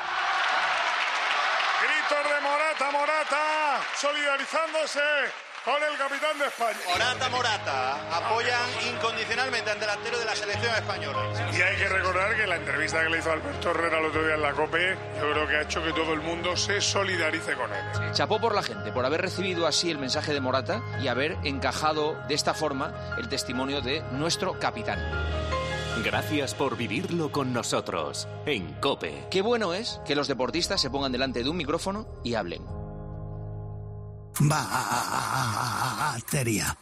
Gritos de Morata, Morata, solidarizándose con el capitán de España. Morata, Morata, apoyan incondicionalmente al delantero de la selección española. Y hay que recordar que la entrevista que le hizo Alberto Herrera el otro día en la COPE, yo creo que ha hecho que todo el mundo se solidarice con él. Chapó por la gente, por haber recibido así el mensaje de Morata y haber encajado de esta forma el testimonio de nuestro capitán. Gracias por vivirlo con nosotros en COPE. Qué bueno es que los deportistas se pongan delante de un micrófono y hablen. Batería.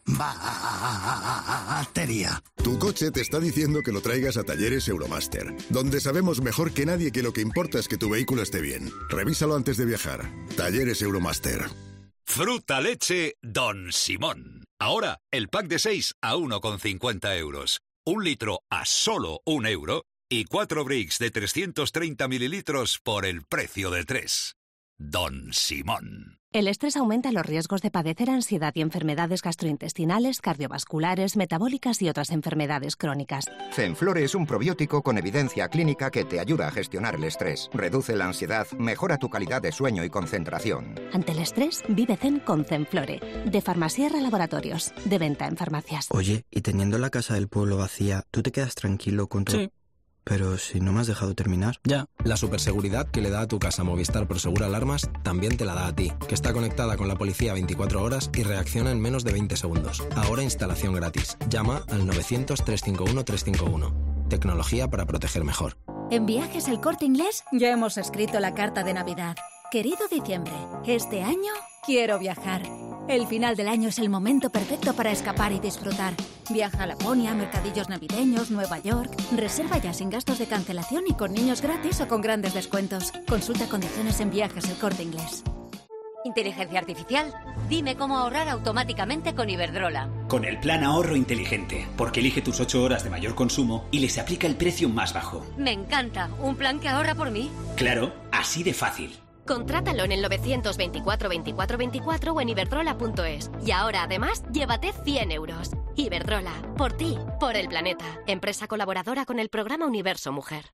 Batería. Tu coche te está diciendo que lo traigas a Talleres Euromaster, donde sabemos mejor que nadie que lo que importa es que tu vehículo esté bien. Revísalo antes de viajar. Talleres Euromaster. Fruta leche Don Simón. Ahora, el pack de seis a uno con cincuenta euros. Un litro a solo un euro y cuatro bricks de trescientos treinta mililitros por el precio de tres. Don Simón. El estrés aumenta los riesgos de padecer ansiedad y enfermedades gastrointestinales, cardiovasculares, metabólicas y otras enfermedades crónicas. Zenflore es un probiótico con evidencia clínica que te ayuda a gestionar el estrés, reduce la ansiedad, mejora tu calidad de sueño y concentración. Ante el estrés, vive zen con Zenflore, de Farmasierra Laboratorios, de venta en farmacias. Oye, y teniendo la casa del pueblo vacía, ¿tú te quedas tranquilo con todo? Sí. Pero si no me has dejado terminar. Ya. La superseguridad que le da a tu casa Movistar Prosegur Alarmas también te la da a ti, que está conectada con la policía veinticuatro horas y reacciona en menos de veinte segundos. Ahora instalación gratis. Llama al novecientos, trescientos cincuenta y uno, trescientos cincuenta y uno. Tecnología para proteger mejor. En Viajes El Corte Inglés ya hemos escrito la carta de Navidad. Querido diciembre, este año quiero viajar. El final del año es el momento perfecto para escapar y disfrutar. Viaja a Laponia, mercadillos navideños, Nueva York. Reserva ya sin gastos de cancelación y con niños gratis o con grandes descuentos. Consulta condiciones en Viajes El Corte Inglés. Inteligencia artificial, dime cómo ahorrar automáticamente con Iberdrola. Con el plan ahorro inteligente, porque elige tus ocho horas de mayor consumo y les aplica el precio más bajo. Me encanta, un plan que ahorra por mí. Claro, así de fácil. Contrátalo en el novecientos veinticuatro veinticuatro veinticuatro o en iberdrola punto es. Y ahora, además, llévate cien euros. Iberdrola, por ti, por el planeta. Empresa colaboradora con el programa Universo Mujer.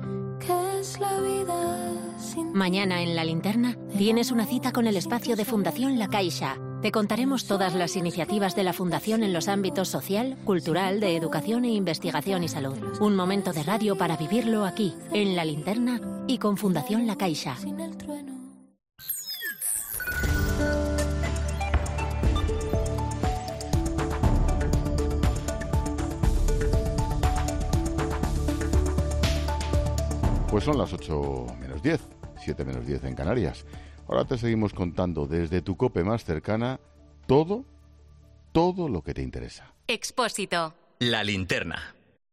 ¿Qué es la vida sin... Mañana en La Linterna tienes una cita con el espacio de Fundación La Caixa. Te contaremos todas las iniciativas de la Fundación en los ámbitos social, cultural, de educación e investigación y salud. Un momento de radio para vivirlo aquí, en La Linterna y con Fundación La Caixa. Pues son las ocho menos diez, siete menos diez en Canarias. Ahora te seguimos contando desde tu COPE más cercana todo todo lo que te interesa. Expósito. La linterna.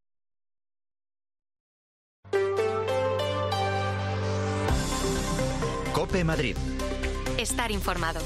COPE Madrid. Estar informado.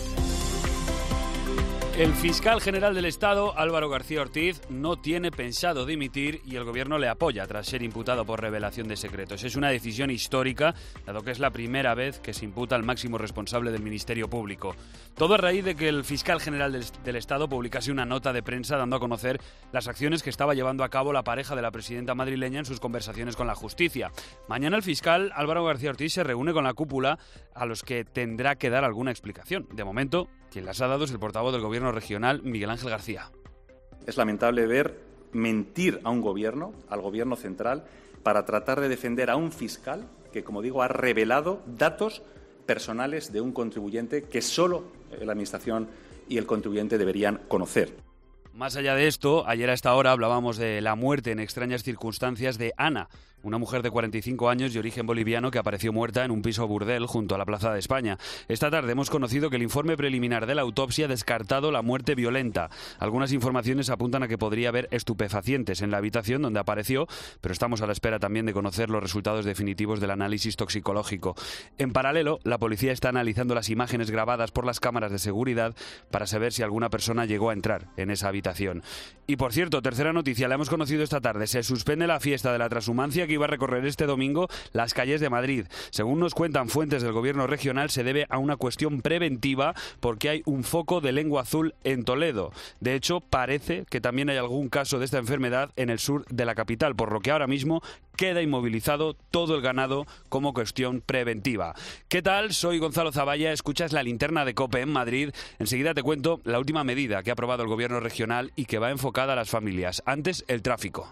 El fiscal general del Estado, Álvaro García Ortiz, no tiene pensado dimitir y el Gobierno le apoya tras ser imputado por revelación de secretos. Es una decisión histórica, dado que es la primera vez que se imputa al máximo responsable del Ministerio Público. Todo a raíz de que el fiscal general del, del Estado publicase una nota de prensa dando a conocer las acciones que estaba llevando a cabo la pareja de la presidenta madrileña en sus conversaciones con la justicia. Mañana el fiscal Álvaro García Ortiz se reúne con la cúpula a los que tendrá que dar alguna explicación. De momento, quien las ha dado es el portavoz del Gobierno regional, Miguel Ángel García. Es lamentable ver mentir a un gobierno, al gobierno central, para tratar de defender a un fiscal que, como digo, ha revelado datos personales de un contribuyente que solo la Administración y el contribuyente deberían conocer. Más allá de esto, ayer a esta hora hablábamos de la muerte en extrañas circunstancias de Ana, una mujer de cuarenta y cinco años de origen boliviano que apareció muerta en un piso burdel junto a la Plaza de España. Esta tarde hemos conocido que el informe preliminar de la autopsia ha descartado la muerte violenta. Algunas informaciones apuntan a que podría haber estupefacientes en la habitación donde apareció, pero estamos a la espera también de conocer los resultados definitivos del análisis toxicológico. En paralelo, la policía está analizando las imágenes grabadas por las cámaras de seguridad para saber si alguna persona llegó a entrar en esa habitación. Y por cierto, tercera noticia, la hemos conocido esta tarde. Se suspende la fiesta de la transhumancia que iba a recorrer este domingo las calles de Madrid. Según nos cuentan fuentes del Gobierno regional, se debe a una cuestión preventiva porque hay un foco de lengua azul en Toledo. De hecho, parece que también hay algún caso de esta enfermedad en el sur de la capital, por lo que ahora mismo queda inmovilizado todo el ganado como cuestión preventiva. ¿Qué tal? Soy Gonzalo Zavalla, escuchas la linterna de COPE en Madrid. Enseguida te cuento la última medida que ha aprobado el Gobierno regional y que va enfocada a las familias. Antes, el tráfico.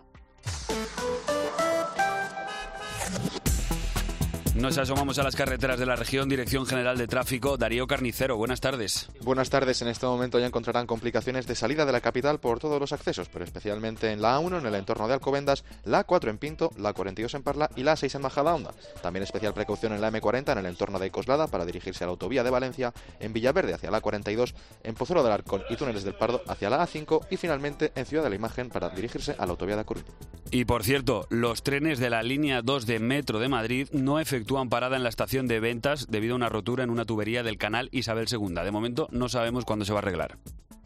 Nos asomamos a las carreteras de la región. Dirección General de Tráfico, Darío Carnicero, buenas tardes. Buenas tardes. En este momento ya encontrarán complicaciones de salida de la capital por todos los accesos, pero especialmente en la A uno, en el entorno de Alcobendas, la A cuatro en Pinto, la cuarenta y dos en Parla y la A seis en Majadahonda. También especial precaución en la eme cuarenta, en el entorno de Coslada, para dirigirse a la autovía de Valencia, en Villaverde hacia la A cuarenta y dos, en Pozuelo del Arcón y Túneles del Pardo hacia la A cinco y finalmente en Ciudad de la Imagen para dirigirse a la autovía de A Coruña. Y por cierto, los trenes de la línea dos de Metro de Madrid no efectúan parada en la estación de Ventas debido a una rotura en una tubería del canal Isabel segunda. De momento no sabemos cuándo se va a arreglar.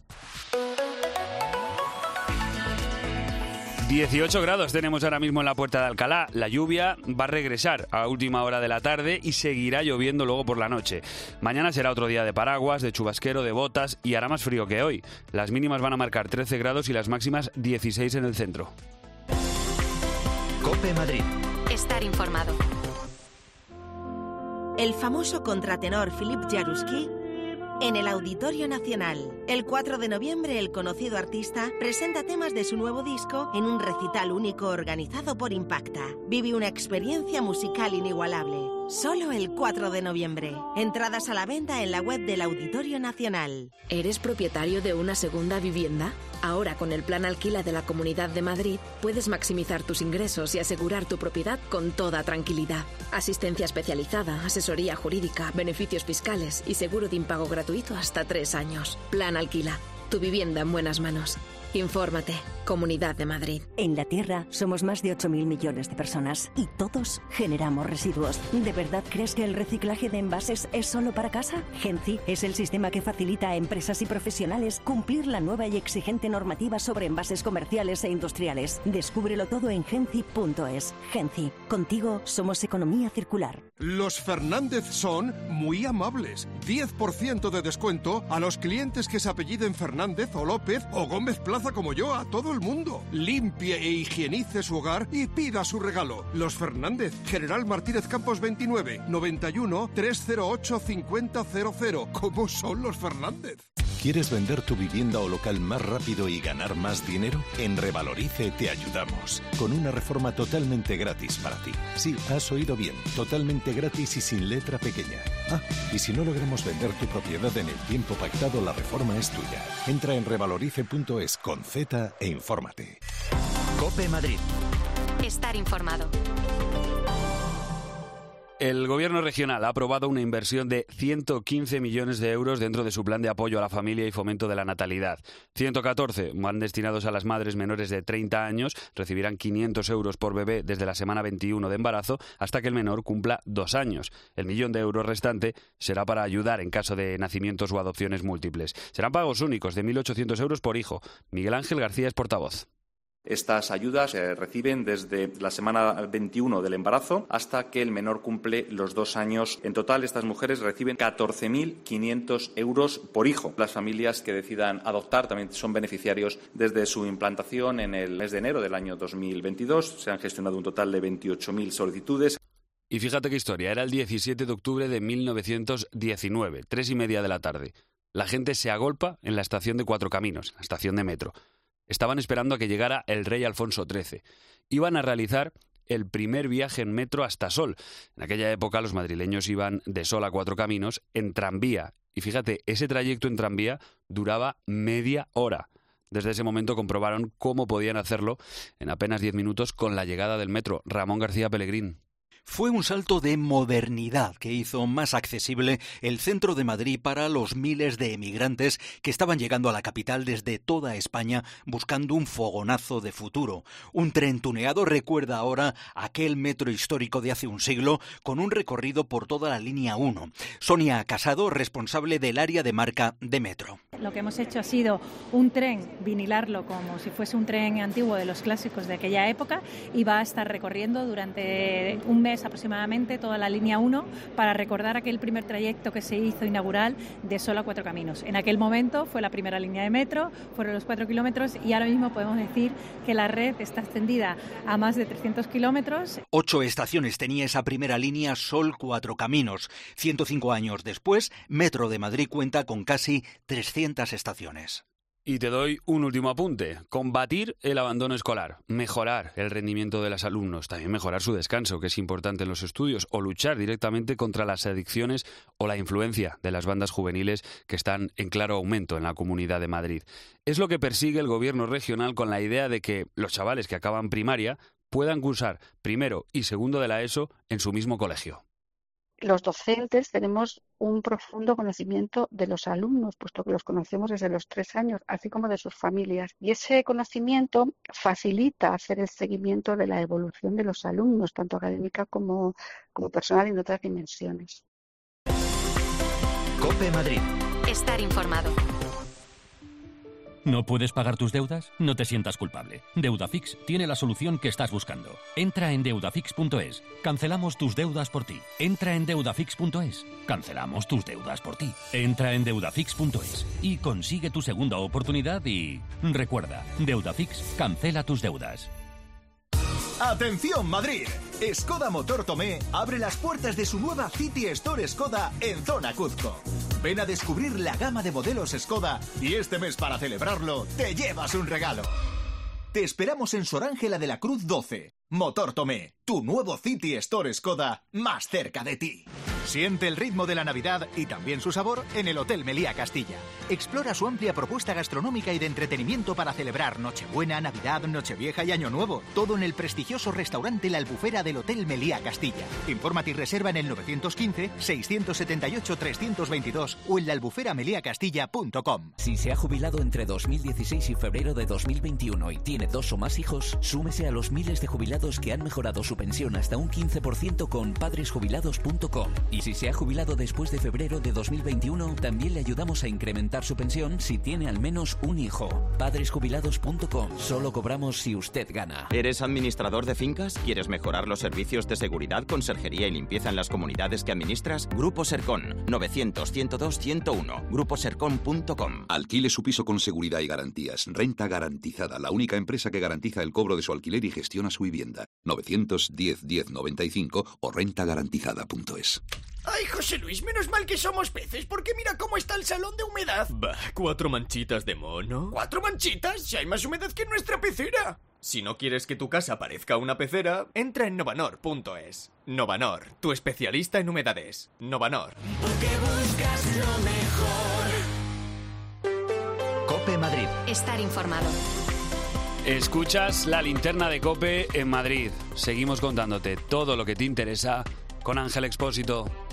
dieciocho grados tenemos ahora mismo en la Puerta de Alcalá. La lluvia va a regresar a última hora de la tarde y seguirá lloviendo luego por la noche. Mañana será otro día de paraguas, de chubasquero, de botas y hará más frío que hoy. Las mínimas van a marcar trece grados y las máximas dieciséis en el centro. COPE Madrid. Estar informado. El famoso contratenor Philippe Jaruski en el Auditorio Nacional. El cuatro de noviembre, el conocido artista presenta temas de su nuevo disco en un recital único organizado por Impacta. Vive una experiencia musical inigualable. Solo el cuatro de noviembre. Entradas a la venta en la web del Auditorio Nacional. ¿Eres propietario de una segunda vivienda? Ahora, con el Plan Alquila de la Comunidad de Madrid, puedes maximizar tus ingresos y asegurar tu propiedad con toda tranquilidad. Asistencia especializada, asesoría jurídica, beneficios fiscales y seguro de impago gratuito hasta tres años. Plan Alquila. Tu vivienda en buenas manos. Infórmate. Comunidad de Madrid. En la Tierra somos más de ocho mil millones de personas y todos generamos residuos. ¿De verdad crees que el reciclaje de envases es solo para casa? Genci es el sistema que facilita a empresas y profesionales cumplir la nueva y exigente normativa sobre envases comerciales e industriales. Descúbrelo todo en genci punto es. Genci, contigo somos economía circular. Los Fernández son muy amables. diez por ciento de descuento a los clientes que se apelliden Fernández o López o Gómez Plaza como yo, a todo el mundo. Limpie e higienice su hogar y pida su regalo. Los Fernández, General Martínez Campos veintinueve, noventa y uno, trescientos ocho, cincuenta cero cero. ¿Cómo son los Fernández? ¿Quieres vender tu vivienda o local más rápido y ganar más dinero? En Revalorice te ayudamos, con una reforma totalmente gratis para ti. Sí, has oído bien, totalmente gratis y sin letra pequeña. Ah, y si no logramos vender tu propiedad en el tiempo pactado, la reforma es tuya. Entra en revalorice punto es con Z e infórmate. COPE Madrid. Estar informado. El Gobierno regional ha aprobado una inversión de ciento quince millones de euros dentro de su plan de apoyo a la familia y fomento de la natalidad. ciento catorce van destinados a las madres menores de treinta años, recibirán quinientos euros por bebé desde la semana veintiuno de embarazo hasta que el menor cumpla dos años. El millón de euros restante será para ayudar en caso de nacimientos o adopciones múltiples. Serán pagos únicos de mil ochocientos euros por hijo. Miguel Ángel García es portavoz. Estas ayudas se reciben desde la semana veintiuno del embarazo hasta que el menor cumple los dos años. En total, estas mujeres reciben catorce mil quinientos euros por hijo. Las familias que decidan adoptar también son beneficiarios desde su implantación en el mes de enero del año dos mil veintidós. Se han gestionado un total de veintiocho mil solicitudes. Y fíjate qué historia, era el diecisiete de octubre de mil novecientos diecinueve, tres y media de la tarde. La gente se agolpa en la estación de Cuatro Caminos, la estación de metro. Estaban esperando a que llegara el rey Alfonso trece. Iban a realizar el primer viaje en metro hasta Sol. En aquella época los madrileños iban de Sol a Cuatro Caminos en tranvía. Y fíjate, ese trayecto en tranvía duraba media hora. Desde ese momento comprobaron cómo podían hacerlo en apenas diez minutos con la llegada del metro. Ramón García Pellegrín. Fue un salto de modernidad que hizo más accesible el centro de Madrid para los miles de emigrantes que estaban llegando a la capital desde toda España buscando un fogonazo de futuro. Un tren tuneado recuerda ahora aquel metro histórico de hace un siglo con un recorrido por toda la línea uno. Sonia Casado, responsable del área de marca de metro. Lo que hemos hecho ha sido un tren, vinilarlo como si fuese un tren antiguo de los clásicos de aquella época y va a estar recorriendo durante un mes aproximadamente toda la línea uno para recordar aquel primer trayecto que se hizo inaugural de Sol a Cuatro Caminos. En aquel momento fue la primera línea de metro, fueron los cuatro kilómetros y ahora mismo podemos decir que la red está extendida a más de trescientos kilómetros. Ocho estaciones tenía esa primera línea Sol Cuatro Caminos. ciento cinco años después, Metro de Madrid cuenta con casi trescientas estaciones. Y te doy un último apunte. Combatir el abandono escolar, mejorar el rendimiento de los alumnos, también mejorar su descanso, que es importante en los estudios, o luchar directamente contra las adicciones o la influencia de las bandas juveniles que están en claro aumento en la Comunidad de Madrid. Es lo que persigue el Gobierno regional con la idea de que los chavales que acaban primaria puedan cursar primero y segundo de la ESO en su mismo colegio. Los docentes tenemos un profundo conocimiento de los alumnos, puesto que los conocemos desde los tres años, así como de sus familias. Y ese conocimiento facilita hacer el seguimiento de la evolución de los alumnos, tanto académica como, como personal y en otras dimensiones. COPE Madrid. Estar informado. ¿No puedes pagar tus deudas? No te sientas culpable. Deudafix tiene la solución que estás buscando. Entra en deudafix punto es. Cancelamos tus deudas por ti. Entra en deudafix punto es. Cancelamos tus deudas por ti. Entra en deudafix punto es y consigue tu segunda oportunidad y... recuerda, Deudafix cancela tus deudas. ¡Atención Madrid! Skoda Motor Tomé abre las puertas de su nueva City Store Skoda en Zona Cuzco. Ven a descubrir la gama de modelos Skoda y este mes para celebrarlo te llevas un regalo. Te esperamos en Sor Ángela de la Cruz doce. Motor Tomé, tu nuevo City Store Skoda más cerca de ti. Siente el ritmo de la Navidad y también su sabor en el Hotel Meliá Castilla. Explora su amplia propuesta gastronómica y de entretenimiento para celebrar Nochebuena, Navidad, Nochevieja y Año Nuevo. Todo en el prestigioso restaurante La Albufera del Hotel Meliá Castilla. Infórmate y reserva en el nueve uno cinco, seis siete ocho, tres dos dos o en la albufera meliá castilla punto com. Si se ha jubilado entre dos mil dieciséis y febrero de dos mil veintiuno y tiene dos o más hijos, súmese a los miles de jubilados que han mejorado su pensión hasta un quince por ciento con padres jubilados punto com. Y si se ha jubilado después de febrero de dos mil veintiuno, también le ayudamos a incrementar su pensión si tiene al menos un hijo. padres jubilados punto com. Solo cobramos si usted gana. ¿Eres administrador de fincas? ¿Quieres mejorar los servicios de seguridad, conserjería y limpieza en las comunidades que administras? Grupo Sercon. novecientos, ciento dos, ciento uno. grupo sercon punto com. Alquile su piso con seguridad y garantías. Renta Garantizada, la única empresa que garantiza el cobro de su alquiler y gestiona su vivienda. novecientos diez, diez noventa y cinco o renta garantizada punto es. Ay, José Luis, menos mal que somos peces, porque mira cómo está el salón de humedad. Bah, cuatro manchitas de mono. ¿Cuatro manchitas? Si hay más humedad que en nuestra pecera. Si no quieres que tu casa parezca una pecera, entra en novanor punto es. Novanor, tu especialista en humedades. Novanor. Porque buscas lo mejor. COPE Madrid. Estar informado. Escuchas la linterna de COPE en Madrid. Seguimos contándote todo lo que te interesa con Ángel Expósito.